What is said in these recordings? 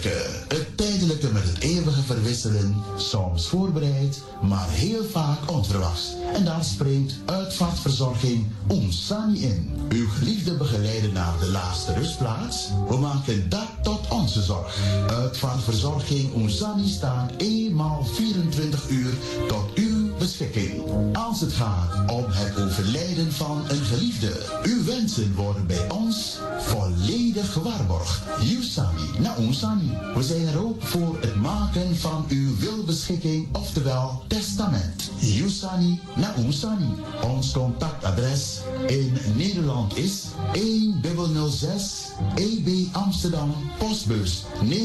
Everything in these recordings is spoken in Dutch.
Het tijdelijke met het eeuwige verwisselen, soms voorbereid, maar heel vaak onverwachts. En dan springt uitvaartverzorging Onsani in. Uw geliefde begeleiden naar de laatste rustplaats? We maken dat tot onze zorg. Uitvaartverzorging Onsani staat eenmaal 24 uur tot uw beschikking. Als het gaat om het overlijden van een geliefde, uw wensen worden bij ons volledig gewaarborgd. Yusani na Onsani. We zijn er ook voor het maken van uw wilbeschikking, oftewel testament. Yusani na Onsani. Ons contactadres in Nederland is 1006 EB Amsterdam, postbus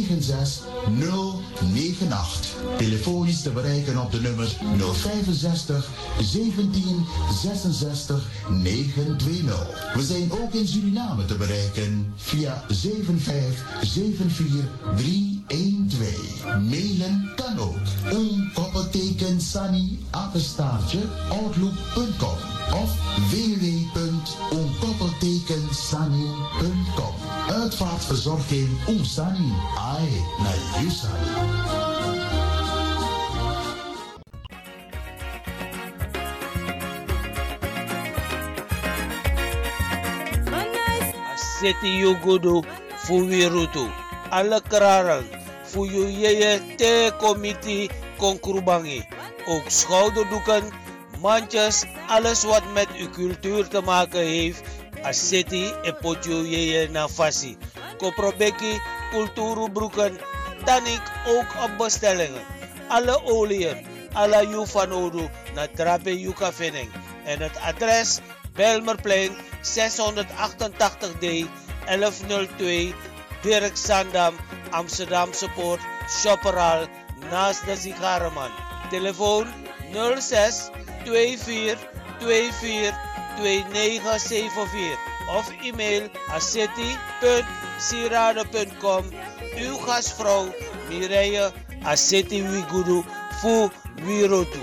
96098. Telefonisch te bereiken op de nummer 065 17 66 920. We zijn ook in Suriname te bereiken via 75 312. Mailen kan ook. Onkoppelteken Sani @outlook.com of www.onkoppeltekensani.com. Uitvaartverzorging Onsani. Ai na Yusani. Seti Yugudu Fuwirutu. Alle kraran. Fuyu yeye te committee konkurbangi. Ook schouderdoeken, mandjes, alles wat met uw cultuur te maken heeft. Aseti e potju yeye na fasi. Koprobeki, cultuurbroeken, tanik ook op bestellingen. Alle oliën, alle jufanodu na trape jukafening. En het adres Belmerplein 688D 1102 Dirk Sandam, Amsterdamse Poort, Shopperal, naast de Sigarenman. Telefoon 06 24 24 2974 of e-mail aseti.sirade.com. Uw gastvrouw Mireille Aseti Wigudu Fu Wirotu.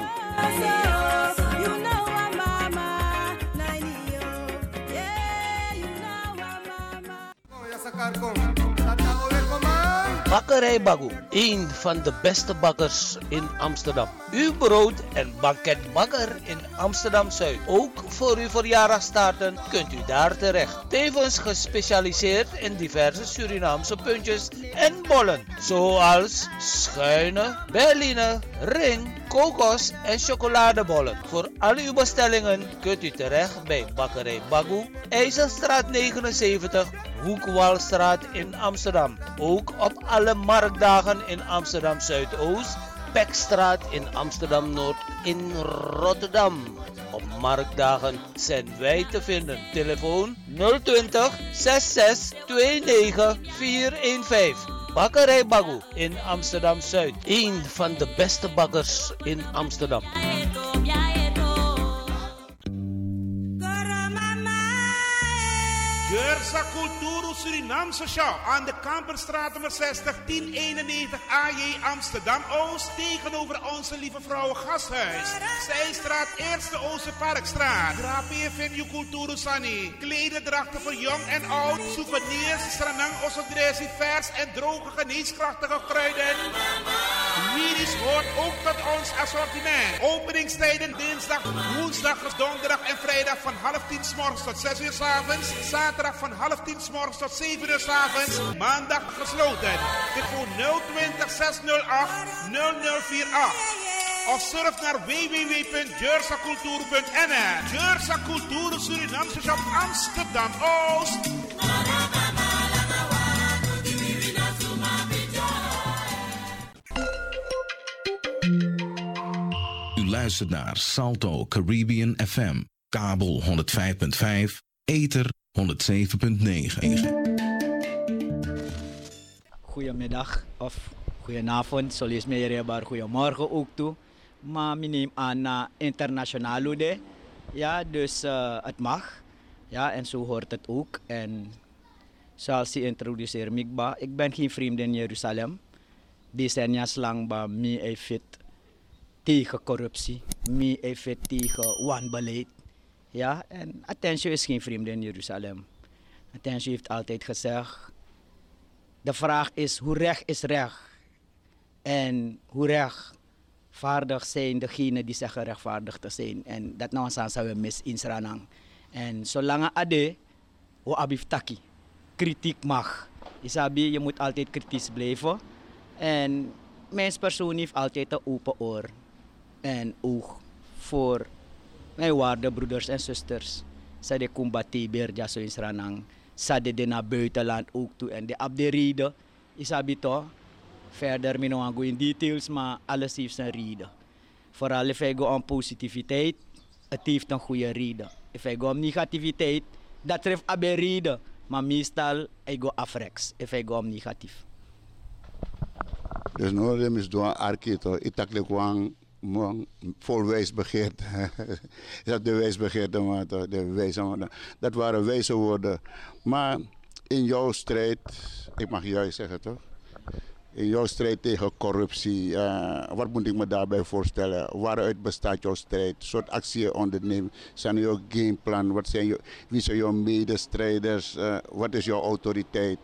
Bakkerij Bagu, een van de beste bakkers in Amsterdam. Uw brood- en banketbakker in Amsterdam-Zuid. Ook voor uw verjaardagstaarten kunt u daar terecht. Tevens gespecialiseerd in diverse Surinaamse puntjes en bollen. Zoals schuine, berline, ring, kokos en chocoladebollen. Voor al uw bestellingen kunt u terecht bij Bakkerij Bagu, IJzerstraat 79, Hoekwalstraat in Amsterdam. Ook op alle marktdagen in Amsterdam Zuidoost, Pekstraat in Amsterdam Noord in Rotterdam. Op marktdagen zijn wij te vinden. Telefoon 020 66 29 415. Bakkerij Bagu in Amsterdam Zuid. Een van de beste bakkers in Amsterdam. Jersa Culturo Surinaamse Shop aan de Kamperstraat nummer 60 1091 AJ Amsterdam Oost tegenover Onze Lieve Vrouwen Gasthuis. Zijstraat 1e Oosterparkstraat. Drapeer Venue Culturo Sani. Klederdrachten voor jong en oud. Souvenirs, stranang, ossodressie, vers en droge geneeskrachtige kruiden. Miris hoort ook tot ons assortiment. Openingstijden dinsdag, woensdag, donderdag en vrijdag van 9:30 's morgens tot 6 uur 's avonds. Zaterdag van 9:30 's morgens tot 7 uur 's avonds. Maandag gesloten. Telefoon 020 608 0048. Of surf naar www.jersacultuur.nl. Jersa Cultuur Surinaamse Shop Amsterdam Oost. U luistert naar Salto Caribbean FM, kabel 105.5, ether 107.9. Goedemiddag of goedenavond, zoals meneer goedemorgen ook toe. Maar ik neem aan na internationaal de. Ja, dus het mag. Ja, en zo hoort het ook. En zoals je introduceert, Mikba, ik ben geen vriend in Jeruzalem. Decennia lang ben ik fit tegen corruptie, ik fit tegen wanbeleid. Ja, en Attention is geen vriend in Jeruzalem. Attention heeft altijd gezegd, De vraag is, hoe recht is recht? En hoe rechtvaardig zijn degenen die zeggen rechtvaardig te zijn? En dat nou zou we mis in Sranang. En zolang ade, hoe abif taki. Kritiek mag. Isabi, je moet altijd kritisch blijven. En mijn persoon heeft altijd een open oor en oog voor mijn waarde broeders en zusters. Ze de kumbati berja zo in Sranang. Ze de naar buitenland ook toe. En de op de reden, isabi toch. Verder, ik ga in details, maar alles heeft zijn reden. Vooral als ik ga om positiviteit, het heeft een goede reden. Als ik ga om negativiteit, dat treft een reden. Maar meestal ik ga afrechts, als ik ga om negatief. Dus nu is het een architecto, ik dacht vol wijsbegeerte. Dat de wijsbegeerte, maar de wijze, dat waren wijze woorden. Maar in jouw strijd, ik mag juist zeggen toch? In jouw strijd tegen corruptie, wat moet ik me daarbij voorstellen? Waaruit bestaat jouw strijd? Soort actie ondernemen? Zijn jouw gameplan? Wie zijn jouw medestrijders? Wat is jouw autoriteit?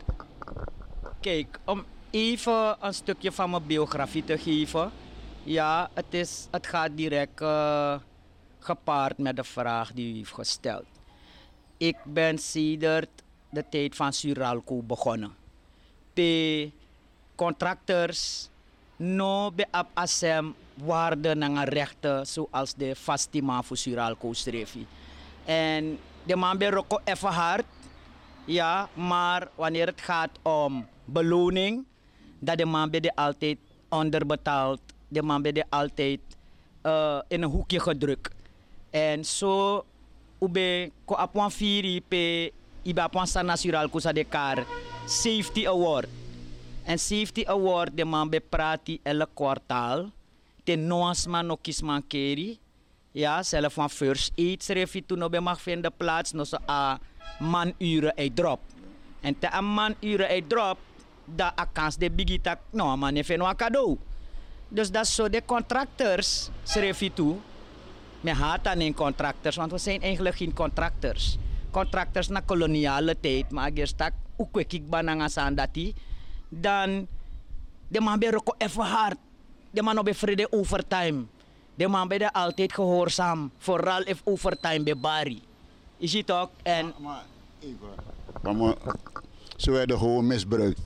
Kijk, om even een stukje van mijn biografie te geven. Ja, het gaat direct gepaard met de vraag die u heeft gesteld. Ik ben sedert de tijd van Suralco begonnen. De contractors no be op asem waarde naar rechten zoals de Fastima voor Suralco streefie. En de man ben roko even hard, ja, maar wanneer het gaat om beloning, dat de man ben altijd onderbetaald, de man ben altijd in een hoekje gedrukt. En zo ube ko apwan firi pe iba apwan sana Suralco sa de kar Safety Award. En Safety Award de man beprati elk kwartaal. Ten noasman no kisman keri. Ja, zelf van first aid schreef toen no be mag vinden plaats no so a man uren ei drop. En te a man uren ei drop, da a kans de bigitak no man even no a cadeau. Dus dat zo de contractors schreef toe. Me haat aan in contractors, want we zijn eigenlijk geen contractors. Contractors na koloniale tijd, maar als je ook kwekik bananga sandati, dan de man ben ook even hard. De man op vrede overtime. De man ben altijd gehoorzaam, vooral if overtime bij bari. Is het ook? En maar even, ze werden gewoon misbruikt.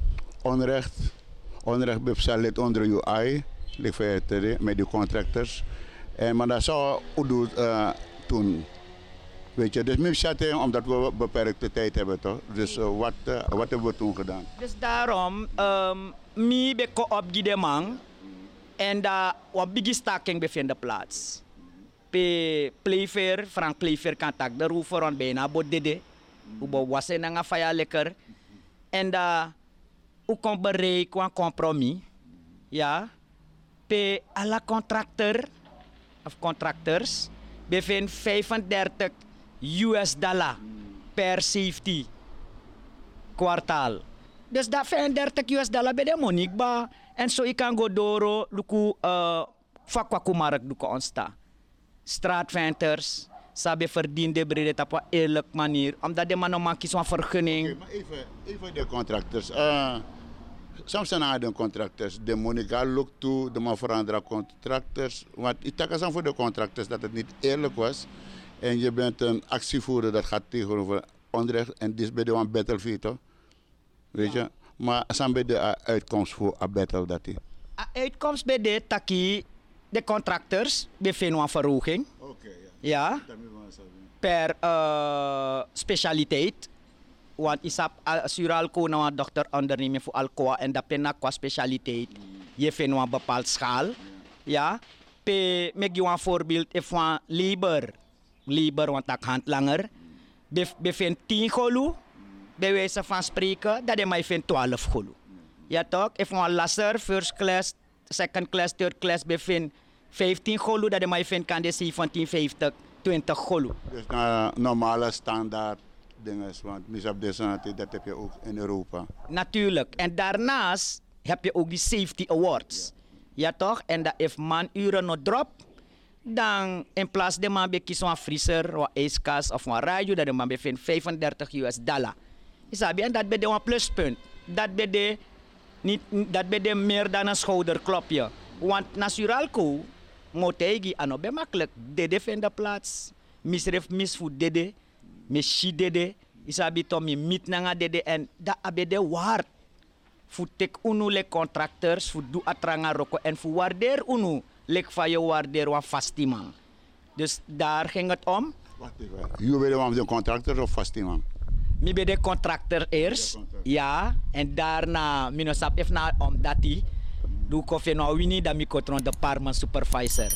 Onrecht bepsalit onder uw ei, met de contractors. En maar dat zou doen toen. Weet je, dus misschien omdat we beperkte tijd hebben toch. Dus wat hebben we toen gedaan? Dus daarom, mi beko op de man en daar wat bigi staking bevinden plaats. Pe Playfair, Frank Playfair kan tak de roever aan bijna bodede. Ubo wassen en afaya lekker. En daar ook kon bereiken een compromis. Ja. Pe alle contractors bevinden $35 per safety kwartaal. Dus dat $35 bij de money ba. En zo ik kan go doro luku fakwakumark luku onsta. Straatventers sabe verdiende brede op een eerlijke manier. Omdat de man maakt zo'n vergunning. Okay, maar even de contractors. Soms zijn de contractors. De money lukt toe, de man veranderen contractors. Want ik denk voor de contractors dat het niet eerlijk was. En je bent een actievoerder dat gaat tegenover onrecht. En dit is bij de battlefield, toch? Weet je? Maar zijn bij de uitkomst voor een battle dat hij? Uitkomst bij de taki, de contractors bevinden een verhoging. Oké, ja. Per specialiteit. Want isap Suralco nou een dochter ondernemen voor Alcoa en dat pena qua specialiteit. Je vindt een bepaald schaal. Ja. Pe met je een voorbeeld van labor want dat hand langer. Bevindt 10 golu. Bij wijze van spreken dat je mij vindt 12 golu. Ja toch? Even een lasser, first class, second class, third class bevindt 15 golu dat je mij vindt kan de 17, 50, 20 golu. Dus normale standaard dingen, want misap desante dat heb je ook in Europa. Natuurlijk. En daarnaast heb je ook die safety awards. Ja toch? En dat if man uren no drop, dan in plaats de man kies een vriezer, een ijskast of een radio, dat de man bevindt $35. Isabi, en dat ben een pluspunt. dat bede meer dan een schouderklopje. Want naturalko, motegi anobe makkelijk. Dede vindt de plaats. Misref misvoed dede. Mishi dede. Isabi to mi mit nanga dede. En dat abede waard. Voor tek unu le contractors. Voor du atranga roko. En voor waardeer unu. Lek van je waardeer wan vastiman. Dus daar ging het om. Wacht even. Je bent de contractor of vastiman? Ik ben de contractor eerst. Ja. En daarna, minosap even na omdat die. Doe koffie nou wini dan ik kontrol de department supervisor.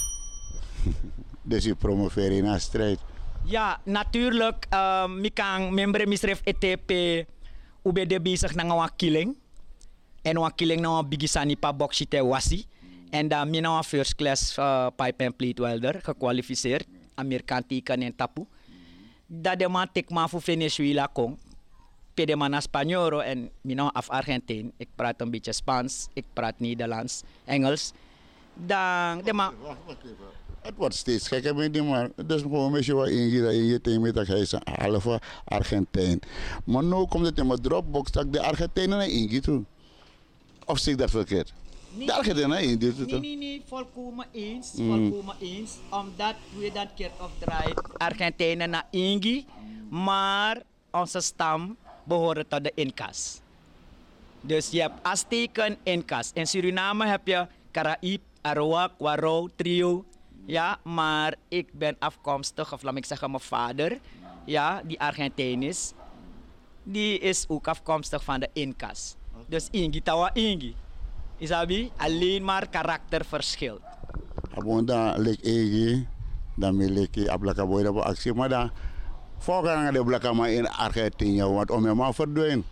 Dus je promoveert in een strijd? Ja, natuurlijk. Ik kan member misref ETP. UBD bezig naar een killing. En een killing naar een bigisani pa boxite wasi. En dan ben ik een first class pipe and plate welder gekwalificeerd. Amerikaan teken en tapu. Dat de man tek maar voor Venezuela kon. Pede man naar Spanjoro en mina af Argentijn. Ik praat een beetje Spaans, ik praat Nederlands, Engels. Dan de man. Wacht even. Het wordt steeds gekker met die man. Dus gewoon een wat in je team met dat hij is een halve Argentijn. Maar nu komt het in mijn Dropbox dat de Argentijnen naar Ingi toe. Of zie ik dat verkeerd? De Argentijnen naar Ingi toe. Nee, volkomen eens. Volkomen eens. Omdat we dat keer opdraaien. Argentijnen naar Ingi, maar onze stam behoren tot de Incas. Dus je hebt Azteken, Incas. In Suriname heb je Caraïb, Arawak, Waro, Trio. Ja, maar ik ben afkomstig, of laat ik zeggen mijn vader, ja, die Argentijn is, die is ook afkomstig van de Incas. Dus Ingi, tawa Ingi. Isabi, alleen maar karakterverschil. Abonda lek Ingi, dan lek je ablakaboy dat actie, maar dan voorgaan de blakama in Argentinië, want om je maar verdwijnen.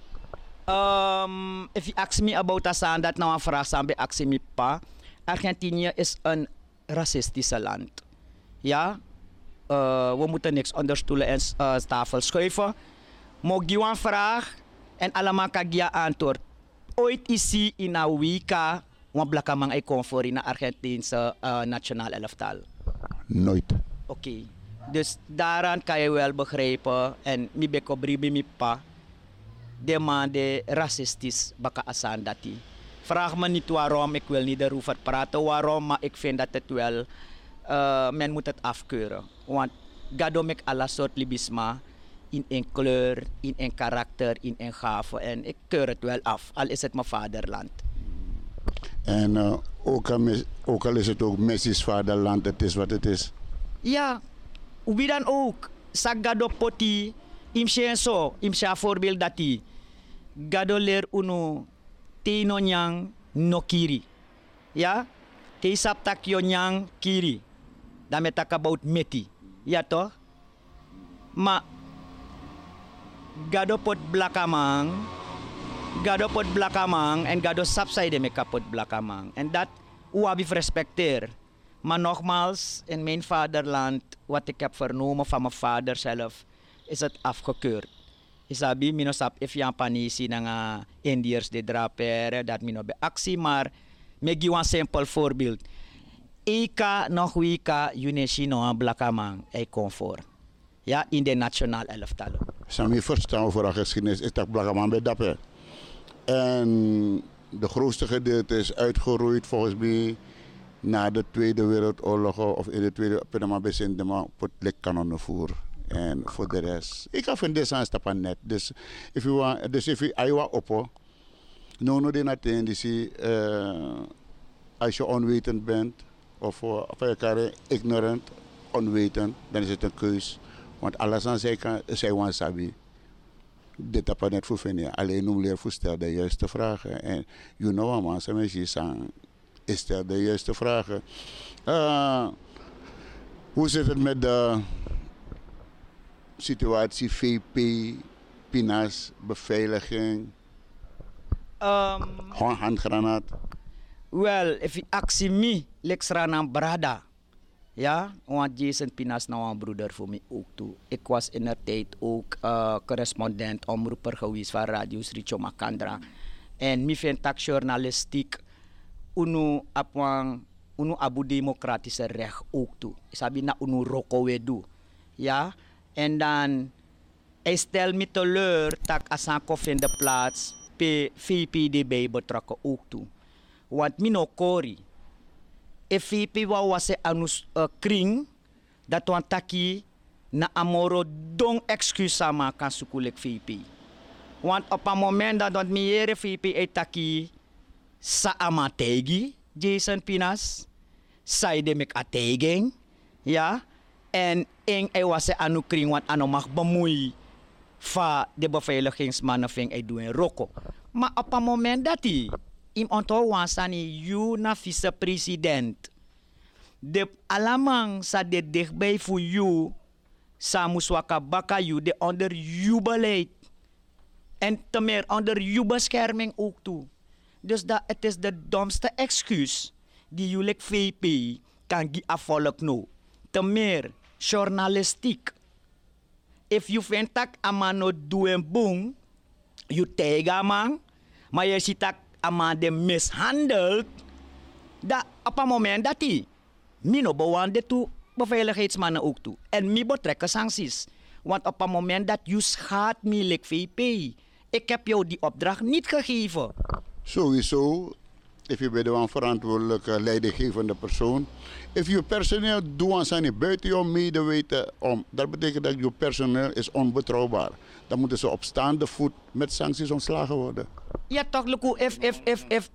If you ask me about Asan, dat nou een vraag zijn bij ask me pa. Argentinië is een racistische land. Ja, we moeten niks onder stoelen en tafel schuiven. Mocht je een vraag en allemaal kan je antwoord. Ooit is hij in een wika, want blakamang ay kom voor in de Argentijnse nationaal elftal. Nooit. Oké. Dus daaraan kan je wel begrijpen en mi beko bribi mi pa de man de racistisch baka asan dati. Vraag me niet waarom, ik wil niet erover praten waarom, maar ik vind dat het wel, men moet het afkeuren. Want gado mek alla soort libisma in een kleur, in een karakter, in een gave en ik keur het wel af, al is het mijn vaderland. En ook al is het ook Messi's vaderland, het is wat het is. Ja, wie dan ook. Sa gado poti, imshe so, imshe voorbeeld dati. Gado leer uno tino nyang no kiri. Ja? Te saptak yo nyang kiri. Dame tak about meti. Ja toch? Ma gado pot blakamang en gado sapside me kapot blakamang. En dat uabi respecteer. Maar nogmaals, in mijn vaderland, wat ik heb vernomen van mijn vader zelf, is het afgekeurd. Isabi, minosap, if je een panisi na Indiërs de draperen, dat mino be actie, maar me give een simpel voorbeeld. Ika nog wika, yuneshi no een blakamang, ei comfort. Ja, in de nationaal elftal. Sami verstaan voor de geschiedenis is dat blakamang bij dapper. En de grootste gedeelte is uitgeroeid volgens mij na de Tweede Wereldoorlog of in de Tweede Wereldoorlog pot lek kanonnen voer. En voor de rest, ik ga van deze stappen net. Dus if you aywa oppo, no de naten die als je onwetend bent of je ignorant, onwetend, dan is het een keus. Want alles aan zij want sabi. Dit tappen net voor vinden. Alleen om leer voorstel de juiste vragen. En you know man, ze mensen zeggen, is stel de juiste vragen. Hoe zit het met de situatie VP, Pinas, beveiliging, handgranaat? Wel, if je actie me, leksranam brada. Ja, want Jason Pinas nou een broeder voor mij ook toe. Ik was in de tijd ook correspondent, omroeper geweest van Radio Sricho Makandra. En ik vind dat journalistiek unu abu democratische recht ook toe. Sabi na unu roko wedu. Ja, en dan hij stel me teleur dat asan kof in de plaats pe VPDB betrokken ook toe. Want mino kori. If VP was anus kring, dat wan taki na amoro dong excuus sama kan sukulek VP. Want op een moment dat meer VP taki sa amategi, Jason Pinas, sa de mek ategen, ja, en was anu kring want ano mag bemoei van de beveiligingsmannen ving doen roko. Maar op een moment dat hij onthou wansani you na vice-president. De alamang sa de dichtbij voor you sa muswaka baka you de onder you beleid. En te meer onder you bescherming ook toe. Dus dat het is de domste excuus die jullie VP kan afvolk no. Te meer journalistiek. If you vindt dat amano doen boom, you tega man, maar je ziet dat amade mishandeld, dat op een moment dat hij mino bewande toe beveiligheidsmannen ook toe. En mi betrekken sancties. Want op een moment dat je schaadt me like VP, ik heb jou die opdracht niet gegeven. Sowieso, if je bent een verantwoordelijke leidinggevende persoon, if je personeel doet zijn buiten jouw medeweten om, dat betekent dat je personeel is onbetrouwbaar. Dan moeten ze op staande voet met sancties ontslagen worden. Ja toch, Luku, if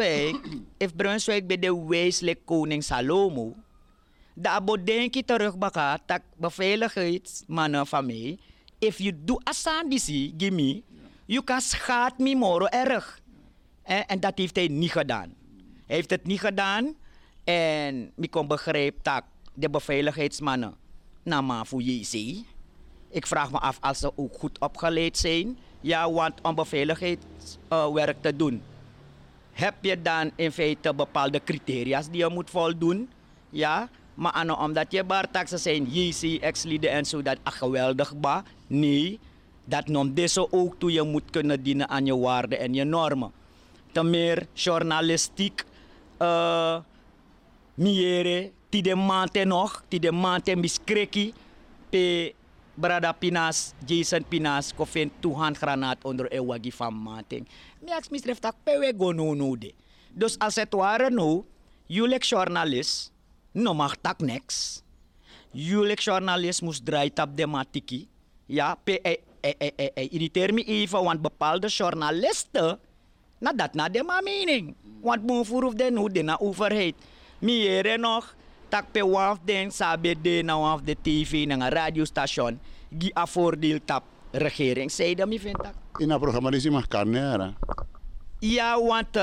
Brunswijk bij de wezenlijk koning Salomo, dat denk je terug baka, dat beveiligheidsmannen van mij, if you do asandisi, gimme, you kan schaadt me moro erg. En dat heeft hij niet gedaan. Hij heeft het niet gedaan en ik kon begrijpen dat de beveiligheidsmannen nama voor je. Ik vraag me af als ze ook goed opgeleid zijn. Ja, want om beveiligheidswerk te doen, heb je dan in feite bepaalde criteria die je moet voldoen. Ja, maar omdat je bartaxen zijn, JC, ex-lieden en zo, dat geweldig ba. Nee, dat noemt deze ook toe je moet kunnen dienen aan je waarden en je normen. Ten meer journalistiek, miere, die de maand miskreki, pe Brada Pinas, Jason Pinas, kofin 2 handgranaat onder een wagi van mating. Miaks misdrijft dat pewe gono de. Dus als het ware nou, jullie journalist, no mag tak niks. Jullie journalist moest draaien op de matiki. Ja, pe irriteer me even, want bepaalde journalisten, dat na de ma mening. Want boven of de nu de na overheid. Miere nog, tak pe waf den sabe de na waf de TV na een radiostation. Gi a voordeel tap regering. Zei dat me vindt dat? In het programma is mag carnera. Ja,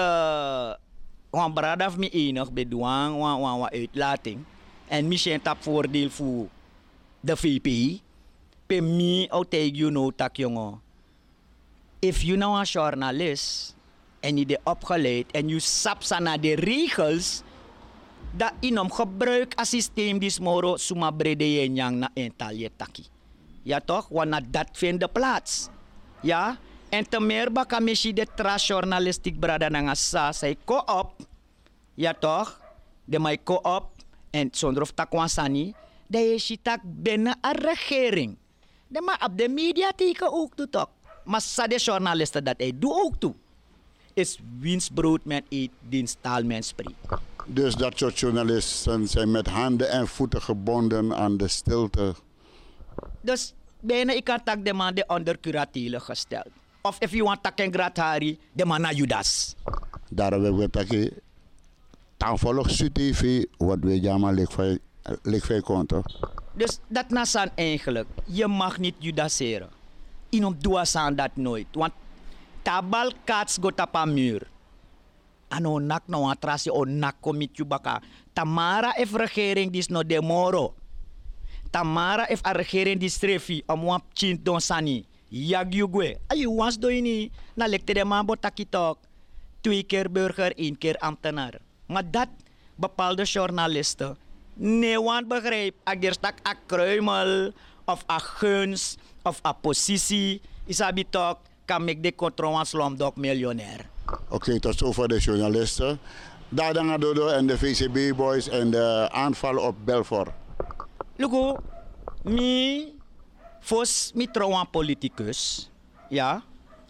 want brada of me enig bedwang, want uitlating. En misschien tap voordeel voor de VP. Pe mi au tegen you know tak jongen. If you know een journalist en je de opgeleid en je sapsa naar de regels, dat inom gebruik als systeem die smoro suma brede yang na entalje taki. Ja toch, want dat vindt plaats. Ja, en te meer baka mishi de journalistiek brada na sa say co-op. Ja toch, de my co-op en zonder of takwansani, de je tak binnen een regering. De maar op de media teken ook toe toch. Maar sa de journalisten dat hij doet ook toe. Is wiens brood men eet, diens taal men spreekt. Dus dat soort journalisten zijn met handen en voeten gebonden aan de stilte. Dus bijna ik kan tak de man de onder curatele gesteld. Of if you want tak en gratari, de man na Judas. Daar hebben we tak dan volg TV wat we jammer lik konto. Dus dat nasan eigenlijk, je mag niet judaseren. Inom duasan dat nooit, want tabal kats go tapa muur. Ano nak no atrasi o nak komit baka. Tamara if regering dis no demoro. Tamara if a regering dis trefi amwap chin don sani. Yagyugwe. Ayu was do ini na lekte de mambo takitok. 2 keer burger, 1 keer ambtenaar. Maar dat bepaalde journalisten niemand begrijpt. Als er een kruimel of een gunst of een positie is abitok kan ik de controle slumdog miljonair. Oké, tot zover de journalisten. Dadanga Dodo en de VCB Boys en de aanval op Belfort. Lugo, mi trouw een politicus, ja,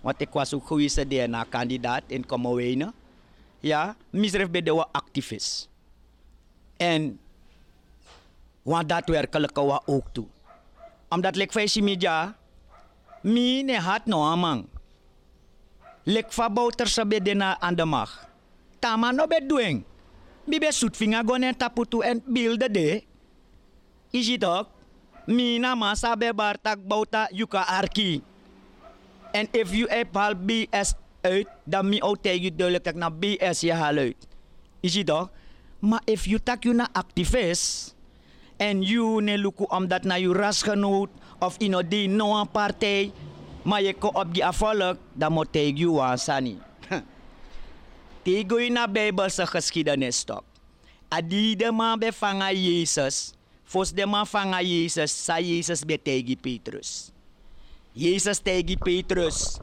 Want ik was ook geweest DNA-kandidaat in Kommerwijnen. Ja, misref bij de activist. En want daadwerkelijk wat ook toe. Omdat ik van media, ne had no amang. Lek fa bouter sabe dena aan de mag. Tama no be doing. Mi be soet vinga gonen taputu en beelden de. Is het ook? Mi na ma sabe bartak bouta yuka arki. En if you haal BS uit, dan mi ook tegen je duidelijk dat naar BS je haal uit. Is het ook? Maar if you tak you na activist en you ne luku omdat na you rasgenoot of ino die no een partij, maar je ko op die afvalk, dan moet tegen you aan sani. Tegen je na Bijbelse geschiedenis stop. Adi de man bevangen Jezus. Fos de man vangen Jezus, sa Jezus be tegen Petrus. Jezus tegen Petrus.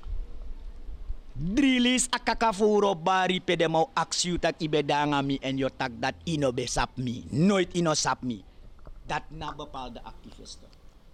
Drilis akakafuro bari pedemo aksiu tak ibedangami en yo tak dat ino besap mi. Nooit ino sap mi. Dat na bepaalde activisten.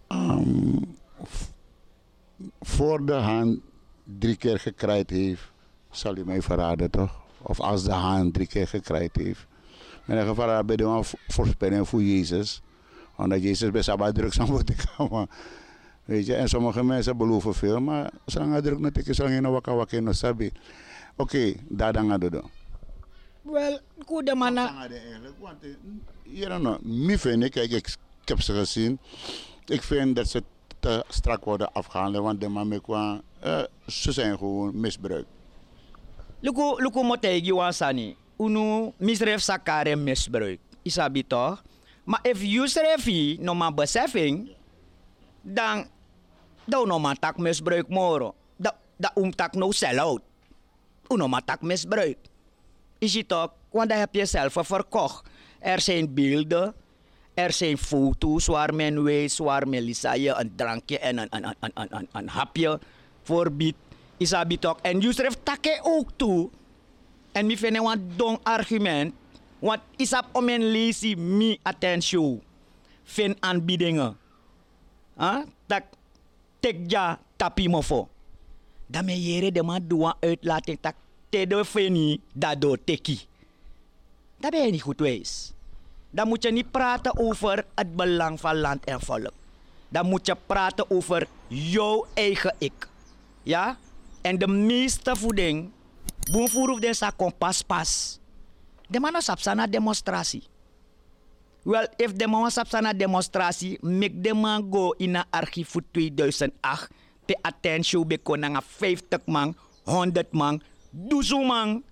Voor de haan 3 keer gekraaid heeft, zal u mij verraden toch? Of als de haan 3 keer gekraaid heeft. In ieder geval bij de voorspelling voor Jezus. Omdat Jezus best wel druk zou moeten komen. Weet je, en sommige mensen beloven veel, maar zolang hij druk natuurlijk is, zolang je nog wakka no sabi. Oké, daar dan gaan we doen. Wel, goede mannen. Want mi vind ik heb ze gezien. Ik vind dat ze te strak worden afgehandeld, want de man kwam, ze zijn gewoon misbruikt. Luku motegi wansani. Unu misref sakare misbruik. Isabi toch? Maar if you srefi no ma beseffing, dan no ma tak misbruik moro. Da tak no sell-out. Uno ma tak misbruik. Is het toch? Want dan heb je zelf verkocht. Er zijn beelden, er zijn foto's waar men weet, waar Melissa je een drankje en een hapje voorbiedt. Isabi toch? En Yusref take ook toe. En mi vind een dong argument. Want isap omen lazy mi attention. Vind aanbiedingen. Tak tekja tapi mofo. Dan me jere de man doa uitlating tak te de feni dado teki. Dat ben je niet goed wees. Dan moet je niet praten over het belang van land en volk. Dan moet je praten over jouw eigen ik. Ja? En de meeste voeding, boenvoer de sa kompas pas. De man was na demonstratie. Well, if de man was na demonstratie, make de man go in een archief 2008. Pe attention be konanga 50 man, 100 man, 1000 man.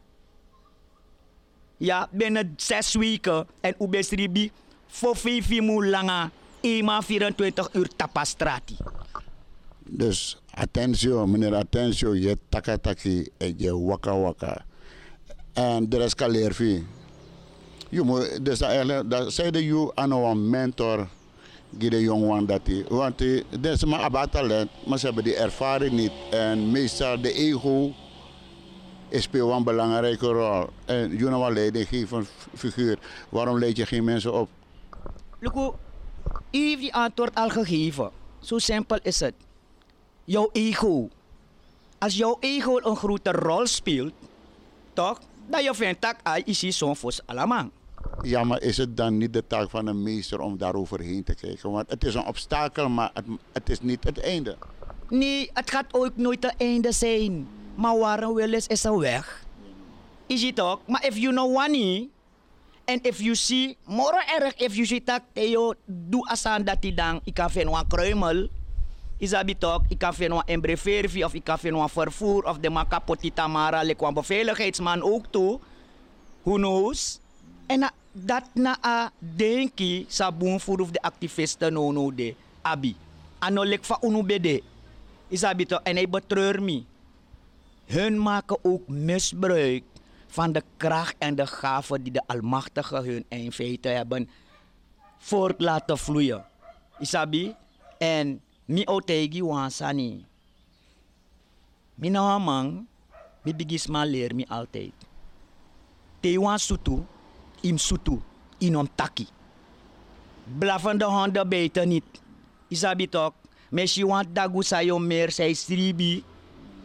Ja, binnen 6 weken en ubesribi voor 5 langa, eenmaal 24 uur tapastrati. Dus attention, meneer attention, je takataki en je waka. En de rest kan leren. Dus dat zeiden je aan een mentor, die de jongen dat hij. Want dat is maar about talent, maar ze hebben die ervaring niet. En meestal de ego speelt een belangrijke rol. En je nou een leidinggevend figuur. Waarom leid je geen mensen op? Luku, u heeft die antwoord al gegeven. Zo simpel is het. Jouw ego. Als jouw ego een grote rol speelt, toch? Dan je vindt dat hij is zo'n voor allemaal. Ja, maar is het dan niet de taak van een meester om daaroverheen te kijken? Want het is een obstakel, maar het is niet het einde. Nee, het gaat ook nooit het einde zijn. Maar waarom wel eens is een weg? Is het ook? Maar if you know one, en if you see, moro erg, if you see dat Theo doe asan dat hij dan, ik kan vinden een kruimel, is dat toch, ik kan vinden een embrevervi of ik kan vinden een vervoer of de man kapot tamara, like een beveiligheidsman ook toe. Who knows? En dat na a denki sa boom voor de activisten no de abi. Anolik van unubede. Is dat toch? En hij betreurt me. Hun maken ook misbruik van de kracht en de gave die de Almachtige hun in feite hebben voort laten vloeien. Isabi? En mi otegi wansani. Mi na man, mi bigisma leer mi altijd. Te wan sutu, im sutu, inom taki. Blavende honden bijten niet. Isabi toch? Messi want dagu sayo meer zij stribi.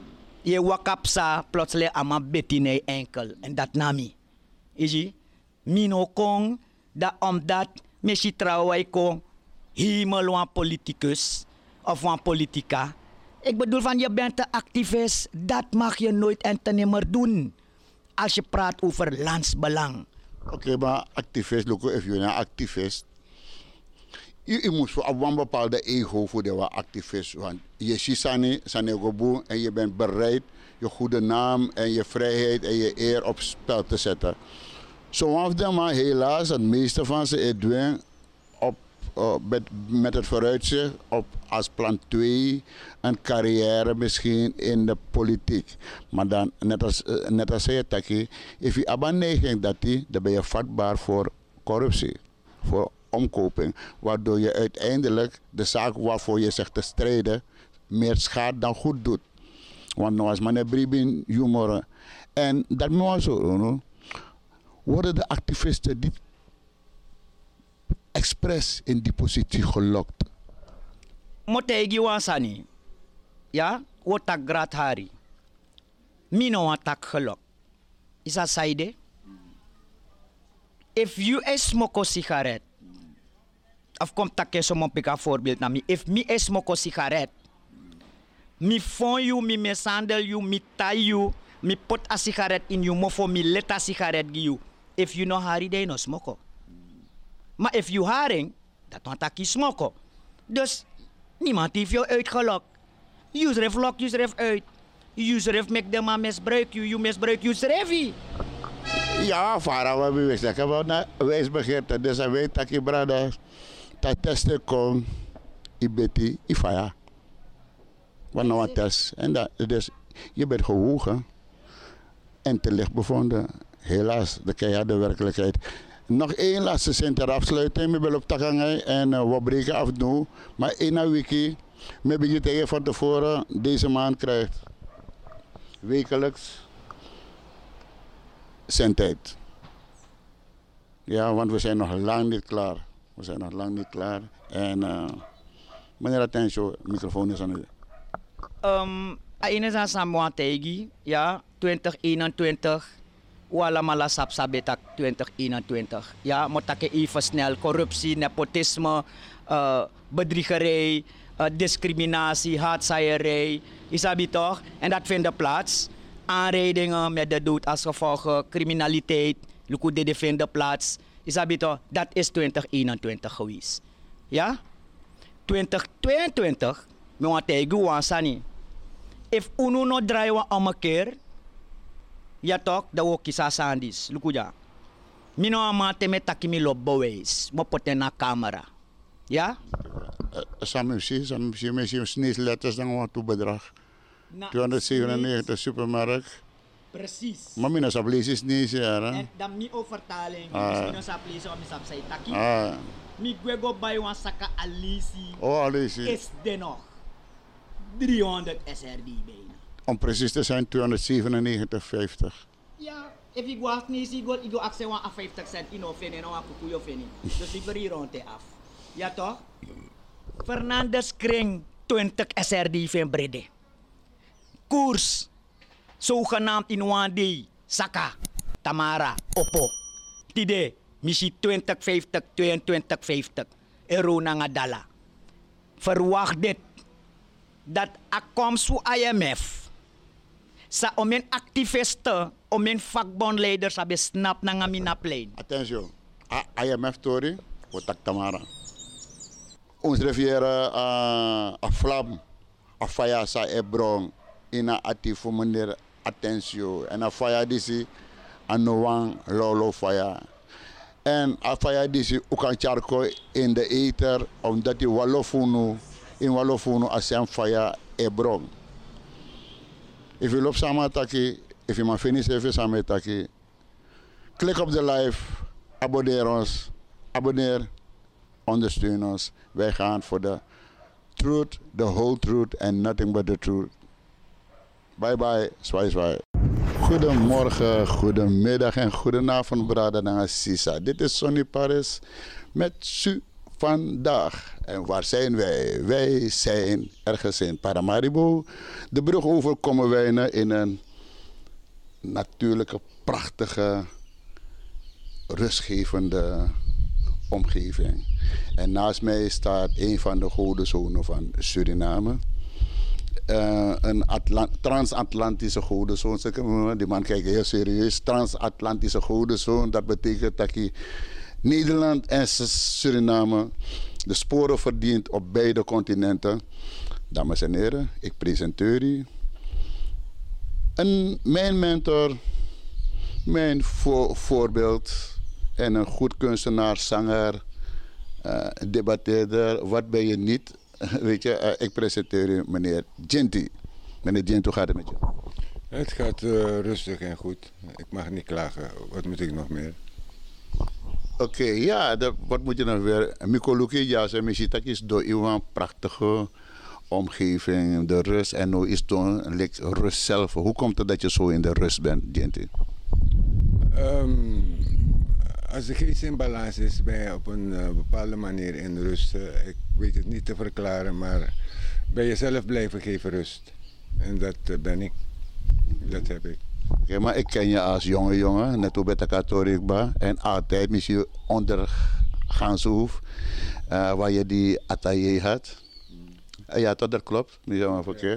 Je wakapsa plotseling ama betine enkel. En dat nami. Is je? Mino kong, dat omdat me trouwens kon hemel wan politicus of wan politica. Ik bedoel van je bent een activist, dat mag je nooit en te nimmer doen. Als je praat over landsbelang. Oké, maar activist, look, if je een activist, je moet op een bepaalde ego voor de activist. Want je ziet Sanego en je bent bereid je goede naam en je vrijheid en je eer op spel te zetten. Sommige van maar helaas, het meeste van ze doen met het vooruitzicht op als plan 2 een carrière misschien in de politiek. Maar dan, net als hij het als je een neiging dat dan ben je vatbaar voor corruptie, voor omkoping. Waardoor je uiteindelijk de zaak waarvoor je zegt te strijden meer schade dan goed doet. Want nou als meneer Bribin humor. En dat moet zo, no? Worden de activisten die expres in die positie gelokt? Motegi wansani. Ja, wotak grat hari. Mino watak gelok. Is dat saide? If you smoke sigaret, of komt tak eens om een voorbeeld naar me. If me smoke sigaret, me phone you, me mishandle you, me tie you, me put a sigaret in you, mo for me let a cigarette give you. If you no hari, they no smoke. Maar if you haring, dat want taki smoke. Dus niemand heeft jou uitgelokt. User lok, user uit. User make them a misbruik you, you misbruik user. Ja, Farah, we wisten dat we wijsbegeerte. Dus hij weet dat je brada dat testen kon, ibeti, ifaya. Wat nou een test. En dat, dus je bent gewogen en te licht bevonden. Helaas, de keiharde werkelijkheid. Nog één laatste zin ter afsluiting. Ik wil op tagangai en we breken af nu. Maar in een wiki, me begin tegen van tevoren, deze maand krijgt wekelijks zijn tijd. Ja, want we zijn nog lang niet klaar. We zijn nog lang niet klaar. En meneer Atensio, de microfoon is aan u. Aine sa Samoategi, ja, 2021. Wala mala sapsabetak 2021. Ja, motake even snel corruptie, nepotisme, bedriegerij, discriminatie, haatzaaierij. Isabi toch? En dat vindt plaats. Aanrijdingen met de dood als gevolg, criminaliteit, lukude vinden plaats. Isabi toch? Dat is 2021 geweest. Ja? 2022, me wategi wansani. If uno no draaien om een keer, ja toch, dat we kiezen sandis. Lukuja. Mino amate met takimi lobbowees. Mo poten na camera. Ja? Samen misschien sneeuwletters dan wat toe bedrag. 297 supermarkt. Precies. Maar mina sa is niet ja. En dan niet over vertaling. Misschien sa place om sa say taki. Mi gwego bay wan saka alisi. Oh, alisi. Is de nog 300 SRD bijna. Om precies te zijn 297,50. Ja, if ik wacht niet, ik go accent aan 50 cent in of in een kukuyo fini. Dus ik ben hier rond af. Ja toch? Fernandes kring 20 SRD van Brede. Koers, zogenaamd in one day, Saka, Tamara, Oppo. Tide, missie 2050, 2250 euro na nga dala. Verwacht dit, dat akom su IMF, sa omen activisten, omen vakbondleiders hebben snap na nga minaplein. Attention, IMF tori, wotak Tamara. Ons refiere a flam, a faya sa ebrong, ina ati voor meneer Atensio. En a faya disi, a noang lolo faya. En a faya disi, ukan charko in de ether, omdat die walofunu, in walofunu asem faya ebrong. If you love samataki, if you ma finish even samataki, klik op de live, abonneer ons, ondersteun ons. Wij gaan voor de truth, the whole truth and nothing but the truth. Bye bye, zwaai zwaai. Goedemorgen, goedemiddag en goedenavond, brada naar Sisa. Dit is Sonny Paris met Su vandaag. En waar zijn wij? Wij zijn ergens in Paramaribo. De brug over komen wij in een natuurlijke, prachtige, rustgevende omgeving. En naast mij staat een van de godenzonen van Suriname. Een transatlantische godenzoon. Die man kijkt heel serieus. Transatlantische godenzoon. Dat betekent dat hij Nederland en Suriname de sporen verdient op beide continenten. Dames en heren, ik presenteer u. Mijn mentor, mijn voorbeeld en een goed kunstenaar, zanger, debatteerder. Wat ben je niet? Weet je, ik presenteer u meneer Ginty. Meneer Ginty, hoe gaat het met je? Het gaat rustig en goed. Ik mag niet klagen. Wat moet ik nog meer? Oké, ja, wat moet je nog weer? Mikoluki, ja, ze misschien is door uw prachtige omgeving, de rust. En nu is het rust zelf. Hoe komt het dat je zo in de rust bent, Ginty? Als de geest in balans is, ben je op een bepaalde manier in rust. Ik weet het niet te verklaren, maar bij jezelf blijven geven rust. En dat ben ik. Dat heb ik. Oké, maar ik ken je als jonge jongen, net op het Katorikba. En altijd misschien ondergangshoef, waar je die atelier had. Ja, dat klopt. Niet helemaal verkeerd.